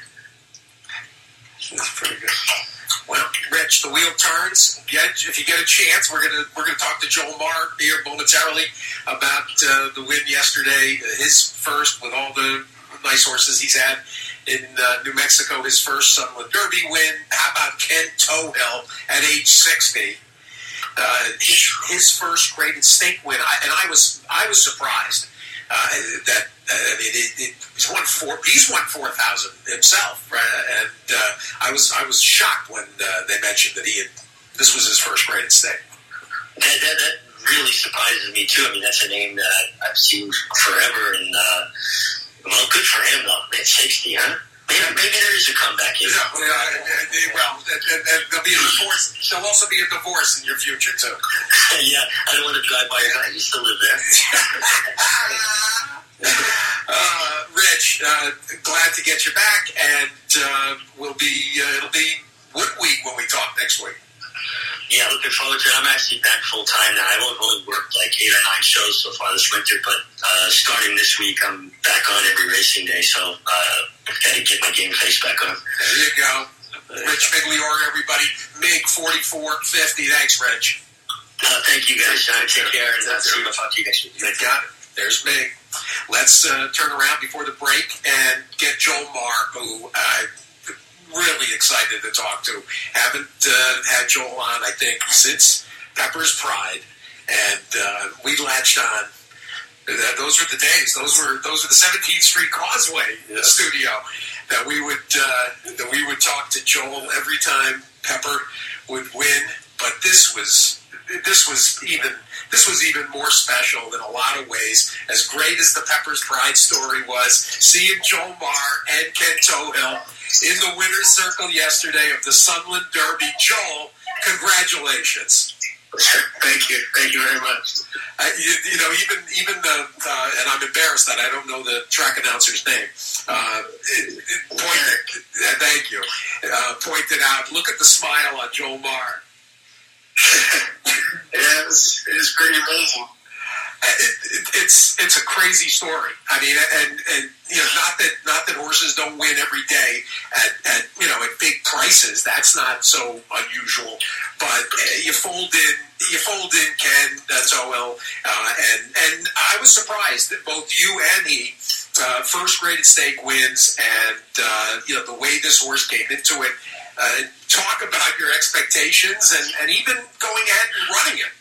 That's pretty good. Well, Rich, the wheel turns. If you get a chance, we're gonna we're gonna talk to Joel Marr here momentarily about uh, the win yesterday, his first with all the nice horses he's had in uh, New Mexico. His first Sunland Derby win. How about Ken Tohill at age sixty? Uh, his, his first graded stake win, I, and I was I was surprised uh, that. Uh, I mean, it, it, he's won four. He's won four thousand himself, right? And uh, I was I was shocked when uh, they mentioned that he had. This was his first graded stake. That, that that really surprises me too. I mean, that's a name that I've seen forever, and uh, well, good for him though. At sixty, huh? Maybe, maybe there is a comeback here. Yeah, well, uh, well and, and, and there'll be a divorce. There'll also be a divorce in your future too. Yeah, I don't want to drive by your house. You still live there. Uh, Rich, uh, glad to get you back, and uh, we'll be uh, it'll be Wood Week when we talk next week. Yeah, looking forward to it. I'm actually back full time now. I've only worked like eight or nine shows so far this winter, but uh, starting this week, I'm back on every racing day, so uh, got to get my game face back on. There you go. Rich Migliore, everybody. Mig forty-four fifty. Thanks, Rich. Uh, thank you guys. Uh, take care, and uh, see you. I'll talk to you next week. You got it. There's Mig. Let's uh, turn around before the break and get Joel Marr, who I'm really excited to talk to. Haven't uh, had Joel on, I think, since Pepper's Pride, and uh, we latched on. Those were the days. Those were those were the seventeenth Street Causeway yes. studio that we would uh, that we would talk to Joel every time Pepper would win. But this was this was even. This was even more special in a lot of ways. As great as the Pepper's Pride story was, seeing Joel Marr and Ken Tohill in the winner's circle yesterday of the Sunland Derby. Joel, congratulations. Thank you. Thank you very much. Uh, you, you know, even even the, uh, and I'm embarrassed that I don't know the track announcer's name, uh, it, it pointed, uh, thank you, uh, pointed out, look at the smile on Joel Marr. Yeah, it was, it was pretty amazing. It, it, it's it's a crazy story. I mean, and, and you know, not that not that horses don't win every day at, at you know at big prices. That's not so unusual. But uh, you fold in you fold in Ken Tohill, uh, and and I was surprised that both you and he uh, first graded stake wins, and uh, you know the way this horse came into it. Uh, talk about your expectations and, and even going ahead and running it.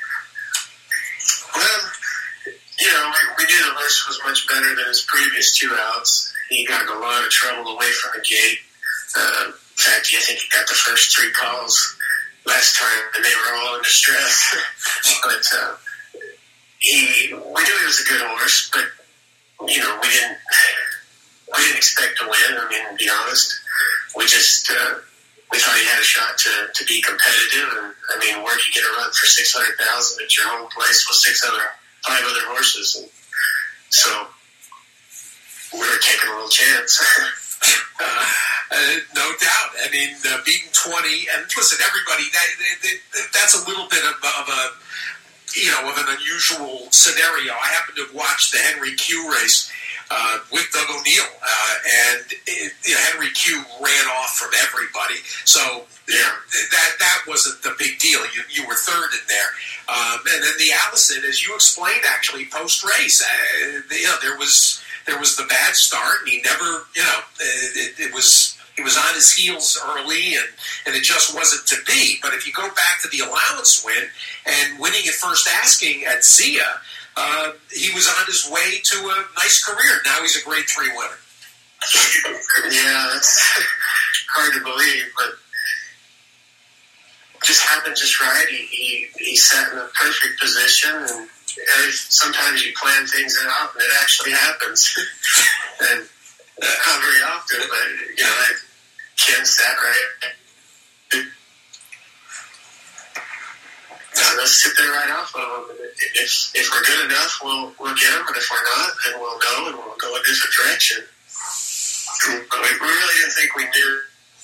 Well, you know, we, we knew the list was much better than his previous two outs. He got in a lot of trouble away from the gate. Uh, in fact, I think he got the first three calls last time, and they were all in distress. but uh, he, we knew he was a good horse, but you know, we didn't we didn't expect to win. I mean, to be honest, we just uh, we thought he had a shot to to be competitive. And I mean, where do you get a run for six hundred thousand at your home place with six other, five other horses? And so we were taking a little chance. uh, uh, no doubt. I mean, uh, beating twenty, and listen, everybody, that, that, that that's a little bit of, of a, you know, of an unusual scenario. I happened to have watched the Henry Q race uh, with Doug O'Neill, uh, and it, you know, Henry Q ran off from everybody. So yeah, that that wasn't the big deal. You you were third in there, um, and then the Allison, as you explained, actually post race, uh, you know, there was there was the bad start, and he never, you know, it, it was. He was on his heels early, and, and it just wasn't to be. But if you go back to the allowance win and winning at First Asking at Zia, uh, he was on his way to a nice career. Now he's a grade three winner. Yeah, that's hard to believe, but just happened just right. He, he, he sat in a perfect position, and sometimes you plan things out, and it actually happens. and Not very often, but, you know, I Ken sat right. So let's sit there right off of them. If, if we're good enough, we'll, we'll get them, and if we're not, then we'll go, and we'll go a different direction. But we really didn't think we knew.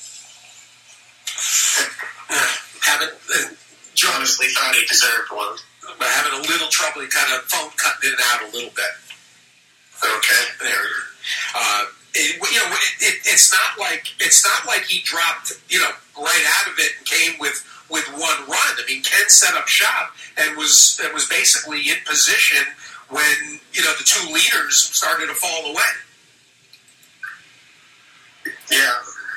Haven't, uh, John honestly thought he deserved one. But having a little trouble, he kind of phone cutting in and out a little bit. Okay. There. Uh, It, you know, it, it, it's not like it's not like he dropped, you know, right out of it and came with, with one run. I mean, Ken set up shop and was and was basically in position when, you know, the two leaders started to fall away. Yeah,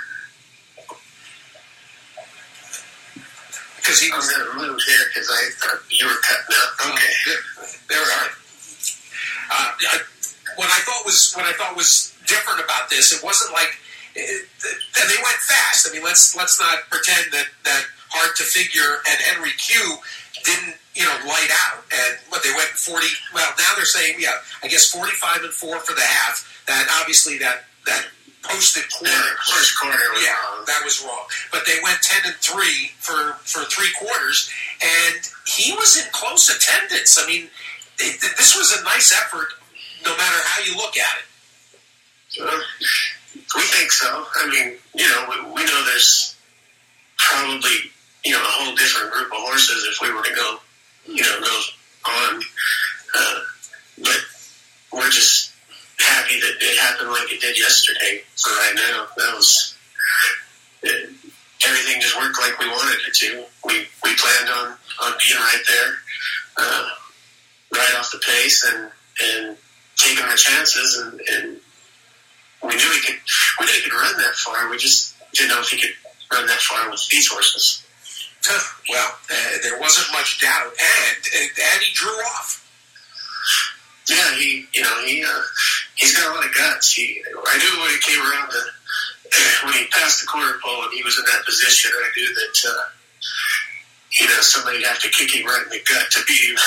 because he was I'm gonna move here because I thought you were cutting up. Okay, oh, there we are. Uh, I, what I thought was what I thought was. different about this. It wasn't like it, and they went fast. I mean, let's let's not pretend that, that Hard to Figure and Henry Q didn't, you know, light out. And what they went forty. Well, now they're saying, yeah, I guess forty-five and four for the half. That obviously that that posted quarter, yeah, first quarter, was yeah, wrong. that was wrong. But they went ten and three for for three quarters, and he was in close attendance. I mean, it, this was a nice effort, no matter how you look at it. Uh, we think so. I mean, you know, we, we know there's probably, you know, a whole different group of horses if we were to go, you know, go on. Uh, but we're just happy that it happened like it did yesterday. For right now, that was it, everything just worked like we wanted it to. We we planned on, on being right there, uh, right off the pace, and and taking our chances, and. and We knew he could. We knew he could run that far. We just didn't know if he could run that far with these horses. Well, uh, there wasn't much doubt, and and he drew off. Yeah, he. You know, he. Uh, he's got a lot of guts. He. I knew when he came around the when he passed the quarter pole and he was in that position. I knew that. Uh, you know, somebody'd have to kick him right in the gut to beat him.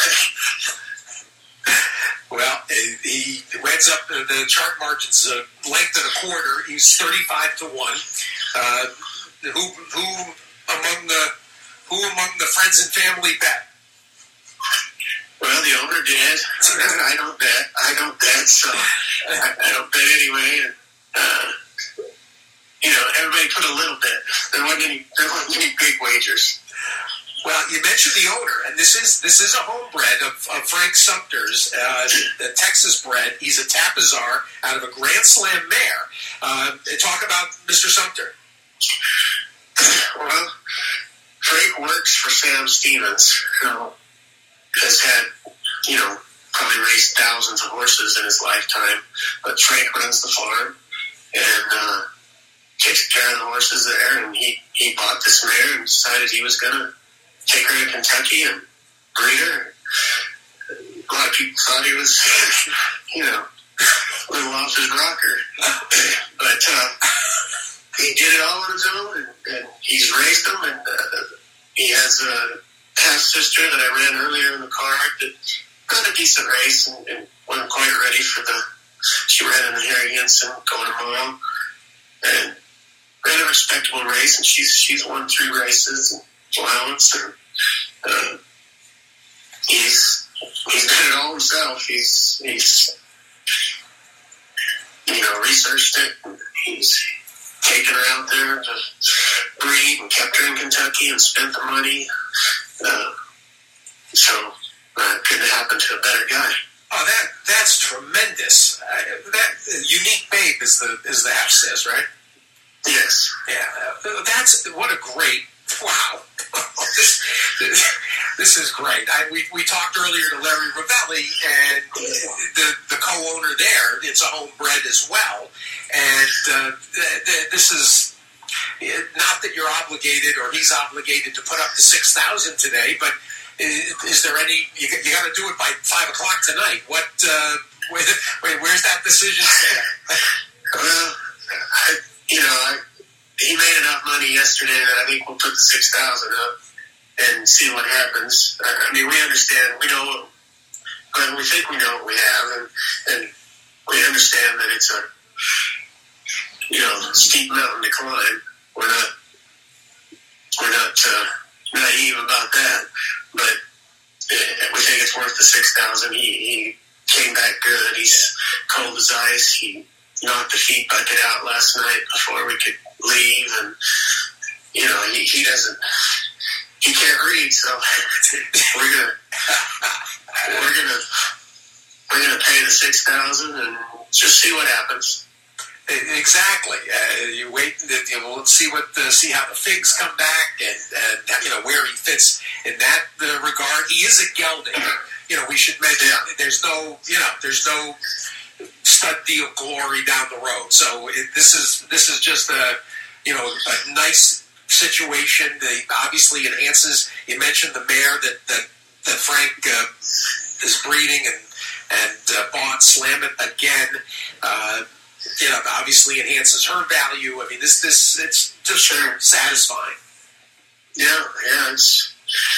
Well, he ends up the chart margins uh, length and a quarter. He's thirty-five to one. Uh, who who among the who among the friends and family bet? Well, the owner did. I don't bet. I don't bet. So I, I don't bet anyway. And uh, you know, everybody put a little bit. There wasn't any. There wasn't any big wagers. Well, you mentioned the owner, and this is this is a homebred of, of Frank Sumter's, uh, the Texas bred. He's a Tapizar out of a Grand Slam mare. Uh, talk about Mister Sumter. Well, Frank works for Sam Stevens, who has had, you know, probably raised thousands of horses in his lifetime. But Frank runs the farm and uh, takes care of the horses there. And he, he bought this mare and decided he was going to take her to Kentucky and breed her. A lot of people thought he was, you know, a little off his rocker. But uh, he did it all on his own, and, and he's raised them, and uh, he has a half-sister that I ran earlier in the card that got a decent race and, and wasn't quite ready for the... She ran in the Harry Henson going tomorrow. And ran a respectable race, and she's she's won three races and allowance, and uh, he's he's done it all himself. He's he's you know researched it. And he's taken her out there to breed and kept her in Kentucky and spent the money. Uh, so uh, couldn't happen to a better guy. Oh, that that's tremendous. Uh, that uh, Unique Babe is the is the half says, right? Yes. Yeah, uh, that's what a great wow. this, this, this is great. I, we we talked earlier to Larry Ravelli, and the the co-owner there. It's a homebred as well, and uh, th- th- this is not that you're obligated or he's obligated to put up the six thousand today, but is, is there any? You, you got to do it by five o'clock tonight. What? Uh, where, wait, where's that decision stand? Well, I, you know, I, he made enough money yesterday that I think we'll put the six thousand up and see what happens. I mean, we understand, we know, what, and we think we know what we have, and, and we understand that it's a, you know, steep mountain to climb. We're not, we're not uh, naive about that, but we think it's worth the six thousand. He, he came back good. He's cold as ice. He knocked the feed bucket out last night before we could leave, and you know he, he doesn't he can't read, so we're gonna we're gonna we're gonna pay the six thousand and just see what happens. Exactly. Uh, you wait. You know, let's see what the, see how the figs come back, and, and you know where he fits in that uh, regard. He is a gelding. You know, we should mention yeah. there's no you know there's no stud deal glory down the road. So it, this is this is just a you know a nice situation. That obviously enhances. You mentioned the mare that that, that Frank uh, is breeding and and uh, bought Slam It again. Uh, you know, obviously enhances her value. I mean, this this it's just sure. satisfying. Yeah, yeah, it's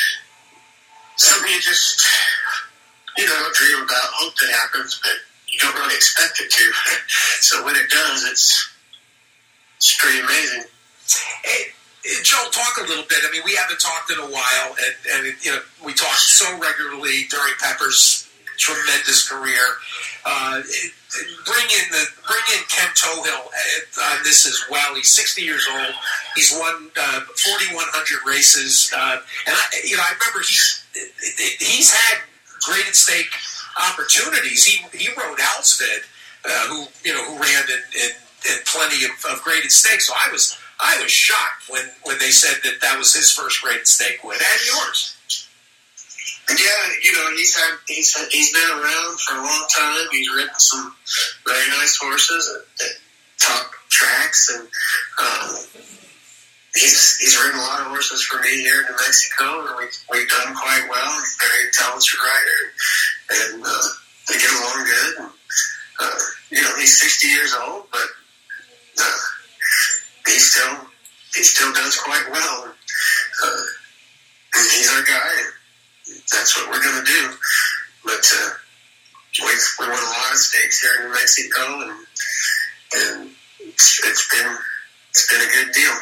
something you just you know dream about, hope that happens, but you don't really expect it to. So when it does, it's it's pretty amazing. Hey, Joel, talk a little bit. I mean, we haven't talked in a while, and, and you know, we talked so regularly during Pepper's tremendous career. Uh, it, bring in the bring in Ken Tohill on this as well. He's sixty years old. He's won uh, forty-one hundred races, uh, and I, you know, I remember he's he's had graded stake opportunities. He he rode Alsted, uh, who you know who ran in, in, in plenty of, of graded stakes. So I was I was shocked when, when they said that that was his first graded stake win, and yours. Yeah, you know he's had he's had, he's been around for a long time. He's ridden some very nice horses at, at top tracks, and um, he's he's ridden a lot of horses for me here in New Mexico, and we've we've done quite well. He's a very talented rider, and uh, they get along good. And, uh, you know he's sixty years old, but uh, he still he still does quite well. Uh, and he's our guy. And, that's what we're going to do. But uh, we we won a lot of stakes here in New Mexico, and and it's, it's been it's been a good deal.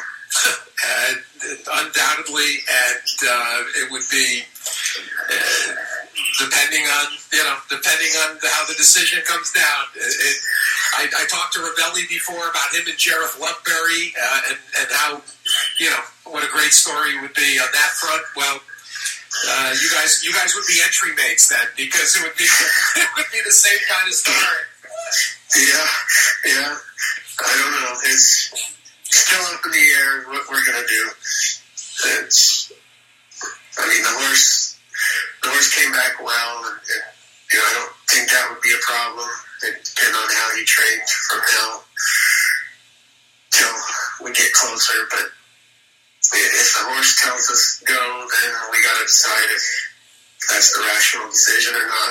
uh, undoubtedly, and uh, it would be uh, depending on you know depending on how the decision comes down. It, it, I, I talked to Ravelli before about him and Jareth Loveberry, uh, and and how you know what a great story would be on that front. Well. Uh, you guys, you guys would be entry mates then, because it would be it would be the same kind of story. Yeah, yeah. I don't know. It's still up in the air what we're gonna do. It's. I mean, the horse, the horse came back well, and, and you know, I don't think that would be a problem. It depends on how he trains from now till we get closer, but. If the horse tells us go, then we got to decide if that's the rational decision or not.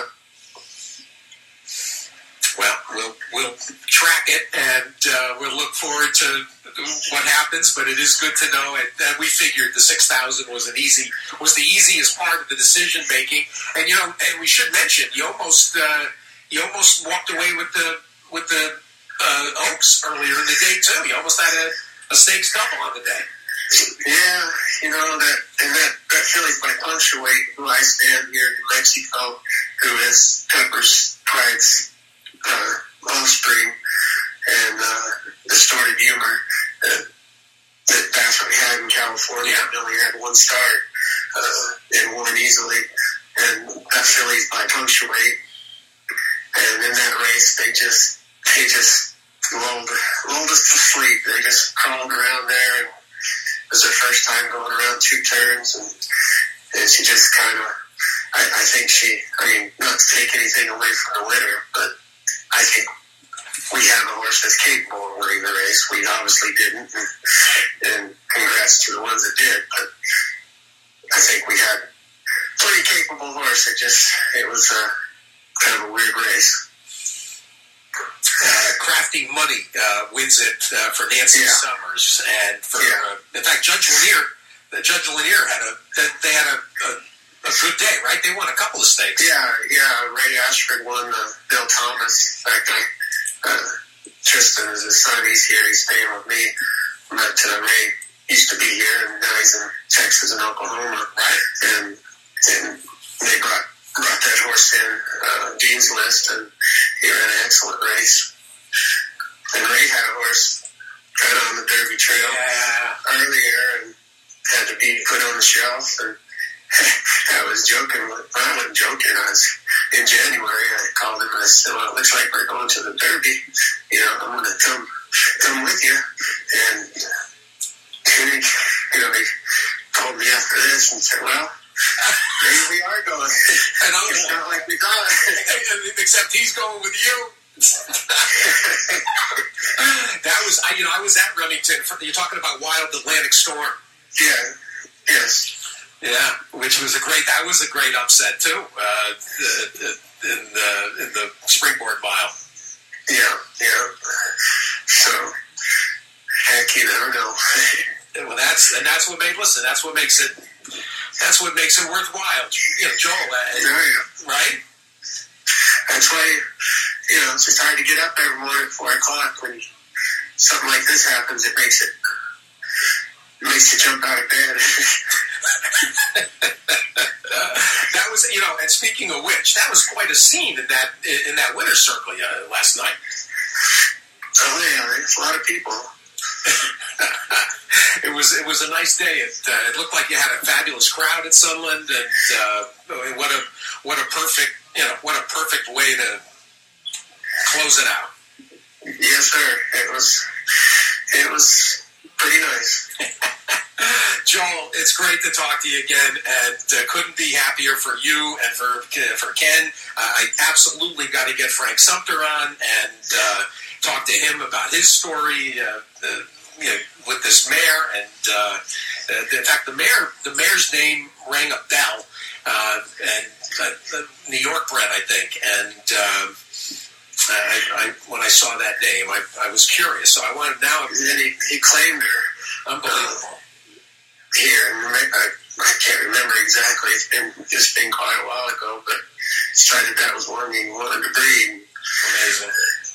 Well, we'll we'll track it, and uh, we'll look forward to what happens. But it is good to know, and, and we figured the six thousand was an easy was the easiest part of the decision making. And you know, and we should mention, you almost uh, you almost walked away with the with the uh, Oaks earlier in the day too. You almost had a a stakes double on the day. Yeah, you know, that and that, that Phillies by punctuate who I stand here in New Mexico, who is Pepper's Pride's uh, offspring, and uh, distorted humor that, that Baffert had in California. He only had one start uh, and won easily, and that Phillies by punctuate. And in that race, they just they just lulled, lulled us to sleep. They just crawled around there, and it was her first time going around two turns, and, and she just kind of, I, I think she, I mean, not to take anything away from the winner, but I think we have a horse that's capable of winning the race. We obviously didn't, and, and congrats to the ones that did, but I think we had a pretty capable horse. It just, it was a kind of a weird race. Uh, Crafty Money uh, wins it uh, for Nancy yeah. Summers, and for yeah. uh, in fact, Judge Lanier, the Judge Lanier had a they had a, a, a good day, right? They won a couple of stakes. Yeah, yeah. Ray Ashford won. Uh, Bill Thomas. In fact, I, uh, Tristan is his son. He's here. He's staying with me. But uh, Ray used to be here, and now he's in Texas and Oklahoma, right? And and they brought. brought that horse in, uh, Dean's List, and he ran an excellent race. And Ray had a horse kind of on the Derby Trail yeah. earlier and had to be put on the shelf. And I was joking. With, well, I wasn't joking. I was in January. I called him and I said, "Well, it looks like we're going to the Derby. You know, I'm going to come come with you." And he, you know, he called me after this and said, "Well, maybe we are going." And I'm it's not like we thought. Except he's going with you. That was, I, you know, I was at Remington. For, you're talking about Wild Atlantic Storm. Yeah. Yes. Yeah, which was a great. That was a great upset too. Uh, in the in the Springboard Mile. Yeah. Yeah. So, heck, you never know. Well, that's and that's what made. Listen, that's what makes it. That's what makes it worthwhile. You know, Joel. Uh, yeah, yeah. Right. That's why, you know, it's just hard to get up every morning at four o'clock when something like this happens. It makes it, it makes you jump out of bed. That was, you know, and speaking of which, that was quite a scene in that in that winner's circle uh, last night. Oh yeah, there's a lot of people. It was it was a nice day. It, uh, it looked like you had a fabulous crowd at Sunland, and uh, what a what a perfect you know what a perfect way to close it out. Yes, sir. It was it was pretty nice. Joel, it's great to talk to you again, and uh, couldn't be happier for you and for uh, for Ken. Uh, I absolutely got to get Frank Sumter on and uh, talk to him about his story. Uh, the, you know, with this mayor, and uh, in fact, the mayor, the mayor's name rang a bell, uh, and uh, New York bred, I think. And uh, I, I, when I saw that name, I, I was curious. So I wanted now. And then he, he claimed her. Unbelievable. Uh, here, and I, I can't remember exactly. It's been just been quite a while ago, but decided that was one he wanted to breed. Amazing.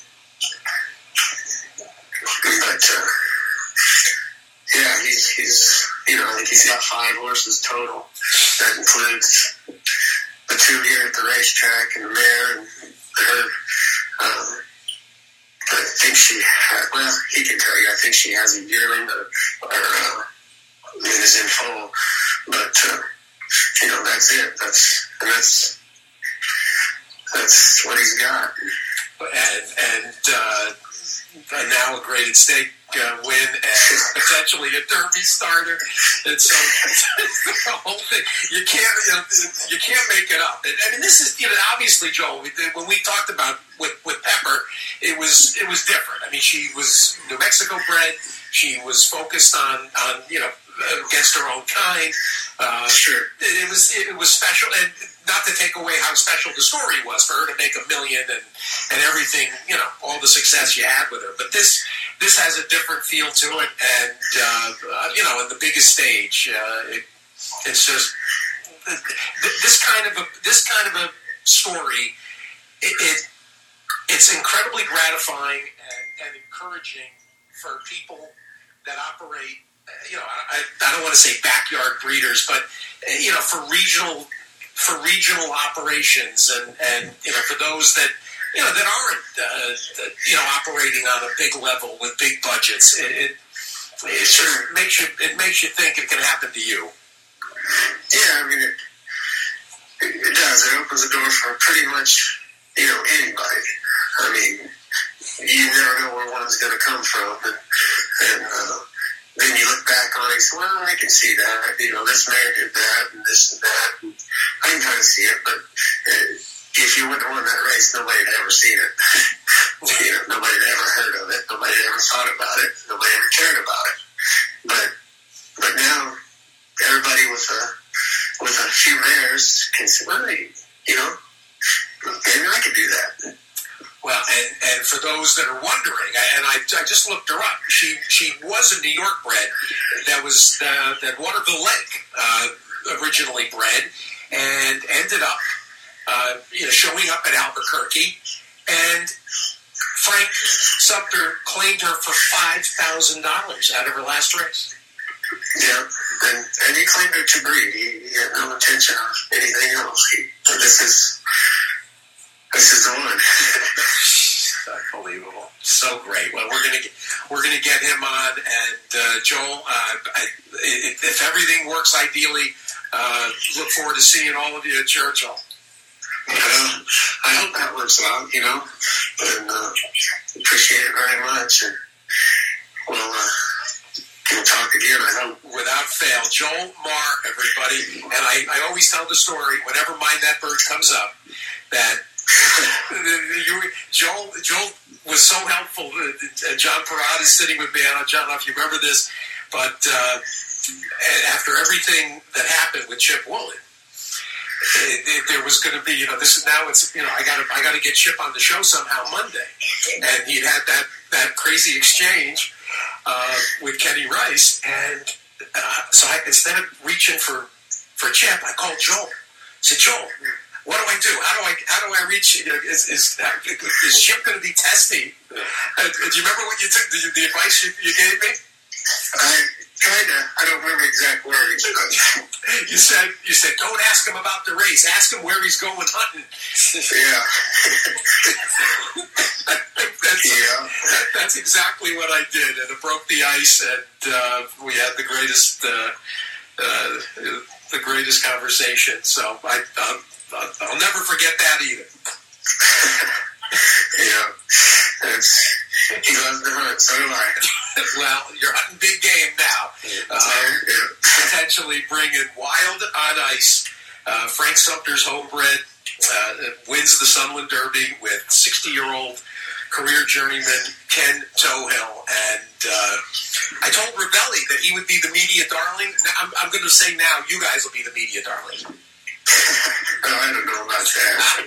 But. Uh, Yeah, he's, he's, you know, I think he's got five horses total. That includes the two here at the racetrack and the mare and her. Um, I think she had, well, he can tell you, I think she has a yearling or, or uh, is in full. But, uh, you know, that's it. That's, and that's, that's what he's got. And, and, uh, and now a graded stake uh, win and potentially a Derby starter. And so the whole thing, you can't you, know, you can't make it up. And, and this is, you know, obviously, Joel, when we talked about with, with Pepper, it was it was different. I mean, she was New Mexico bred. She was focused on, on you know, against her own kind. Uh, sure. It, it was it was special, and not to take away how special the story was for her to make a million and, and everything, you know, all the success you had with her. But this this has a different feel to it, and uh, you know, on the biggest stage, uh, it, it's just this kind of a this kind of a story. It, it it's incredibly gratifying and, and encouraging for people that operate, you know, I, I don't want to say backyard breeders, but, you know, for regional for regional operations and, and you know, for those that, you know, that aren't, uh, you know, operating on a big level with big budgets, it, it, it sure makes you, it makes you think it can happen to you. Yeah, I mean, it, it does. It opens the door for pretty much, you know, anybody. I mean, you never know where one's going to come from. And, and uh, then you look back on it and say, well, I can see that. You know, this man did that and this and that. And I can kind of see it, but uh, if you wouldn't have won that race, nobody had ever seen it. You know, nobody had ever heard of it. Nobody had ever thought about it. Nobody ever cared about it. But but now, everybody with a, with a few mares can say, well, you know, maybe I could do that. Well, and, and for those that are wondering, and I, I just looked her up. She she was a New York bred that was uh, that Waterville Lake uh, originally bred, and ended up uh, you know showing up at Albuquerque, and Frank Sumter claimed her for five thousand dollars out of her last race. Yeah, and, and he claimed her to breed. He, he had no intention of anything else. He, this is. This is the one. Unbelievable. So great. Well, we're gonna get, we're gonna get him on, and uh, Joel, uh, I, if, if everything works ideally, uh, look forward to seeing all of you at Churchill. Yeah, I hope that works out. You know, and uh, appreciate it very much. And we'll uh, we'll talk again. I hope. Without fail, Joel Marr, everybody, and I, I always tell the story whenever Mind That Bird comes up that. you, Joel, Joel was so helpful. Uh, John Parada is sitting with me. I don't know, John, if you remember this, but uh, after everything that happened with Chip Woolen, it, it, there was going to be, you know, this now it's, you know, I got to, I got to get Chip on the show somehow Monday, and he had that that crazy exchange uh, with Kenny Rice, and uh, so I, instead of reaching for for Chip, I called Joel. I said, Joel, what do I do? How do I how do I reach? You know, is is is Chip going to be testy? Uh, do you remember what you took the, the advice you, you gave me? I kinda. I don't remember exact words. you said you said don't ask him about the race. Ask him where he's going hunting. Yeah. that's, yeah. That, that's exactly what I did, and it broke the ice, and uh, we had the greatest uh, uh, the greatest conversation. So I. Um, I'll never forget that either. Yeah, it's, he loves to hunt, so do I. Well, you're hunting big game now. Uh, yeah. Potentially bringing wild on ice. Uh, Frank Sumter's homebred uh, wins the Sunland Derby with sixty-year-old career journeyman Ken Tohill. And uh, I told Ravelli that he would be the media darling. I'm, I'm going to say now, you guys will be the media darling. No, I don't know about that.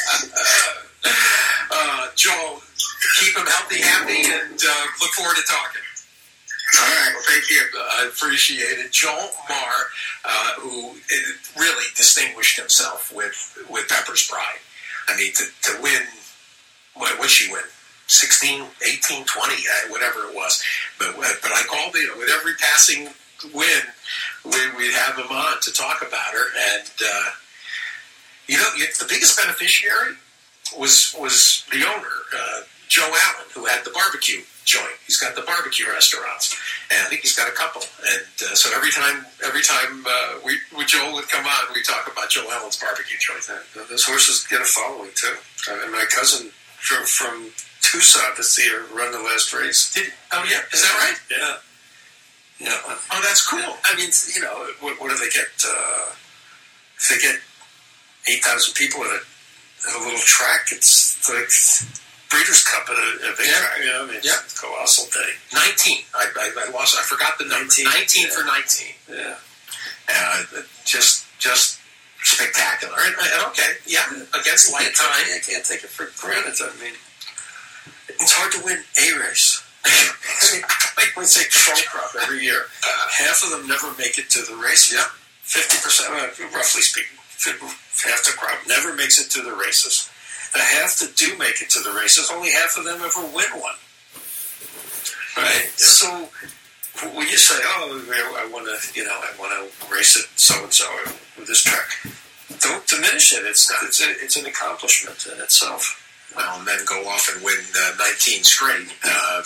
uh, Joel, keep him healthy, happy, and uh, look forward to talking. All right, well, thank you. I uh, appreciate it. Joel Marr, uh, who really distinguished himself with, with Pepper's Pride. I mean, to, to win, what would she win? sixteen, eighteen, twenty, whatever it was. But, but I called it, with every passing win, we, we'd have him on to talk about her. And, uh, you know, the biggest beneficiary was was the owner, uh, Joe Allen, who had the barbecue joint. He's got the barbecue restaurants, and I think he's got a couple. And uh, so every time every time uh, we, we Joel would come on, we talk about Joe Allen's barbecue joint. Uh, those horses get a following, too. I mean, my cousin drove from Tucson to see her run the last race. Did, oh, yeah? Is that right? Yeah. Yeah. Oh, that's cool. I mean, you know, what, what do they get? Uh, if they get eight thousand people at a, at a little track, it's like Breeders' Cup at a, a big yeah. track. You know, I mean, yeah. It's a colossal day. nineteen. I, I, I lost. I forgot the number. nineteen. nineteen Yeah. for nineteen. Yeah. Uh, just, just spectacular. And, and okay, yeah, against light time. I can't take it for granted. I mean, it's hard to win a race. I mean, like we say control crop every year. Uh, half of them never make it to the race. Yeah. fifty percent, roughly speaking, half the crop never makes it to the races. The half that do make it to the races, only half of them ever win one. Right? Yeah. So when you say, "Oh, I want to," you know, I want to race it so and so with this truck, don't diminish it. It's not. It's a, it's an accomplishment in itself. Well, and then go off and win uh, nineteen straight. Uh,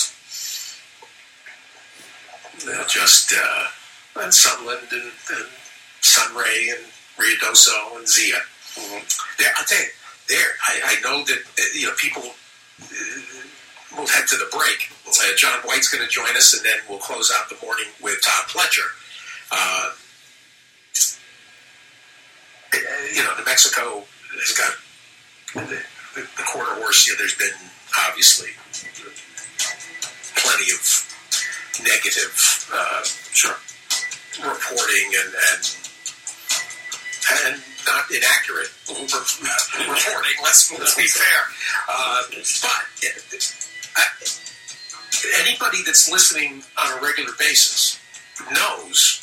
just uh, and Sunland and, and Sunray and Ruidoso and Zia. Mm-hmm. There, I'll tell you, there. I, I know that uh, you know people. Uh, we'll head to the break. Uh, John White's going to join us, and then we'll close out the morning with Todd Pletcher. Uh, you know, New Mexico has got the, the, the quarter horse. You know, there's been obviously plenty of negative uh, sure, reporting and, and and not inaccurate reporting. Let's let's be fair. Uh, but uh, anybody that's listening on a regular basis knows.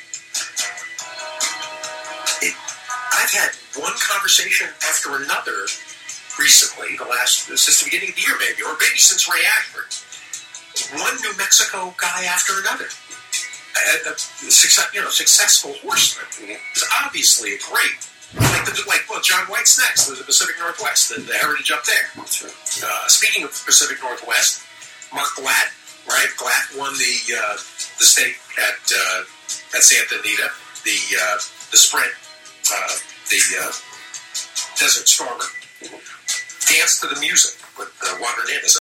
It, I've had one conversation after another recently, the last, since the beginning of the year maybe, or maybe since Ray Ashford. One New Mexico guy after another. A, a, a success, you know, successful horseman is obviously a great, like, the, like well, John White's next, the Pacific Northwest, the, the heritage up there. Uh, speaking of the Pacific Northwest, Mark Glatt, right? Glatt won the uh, the stake at uh, at Santa Anita, the uh, the sprint, uh, the uh, Desert Stormer. Danced to the music with uh, Juan Hernandez.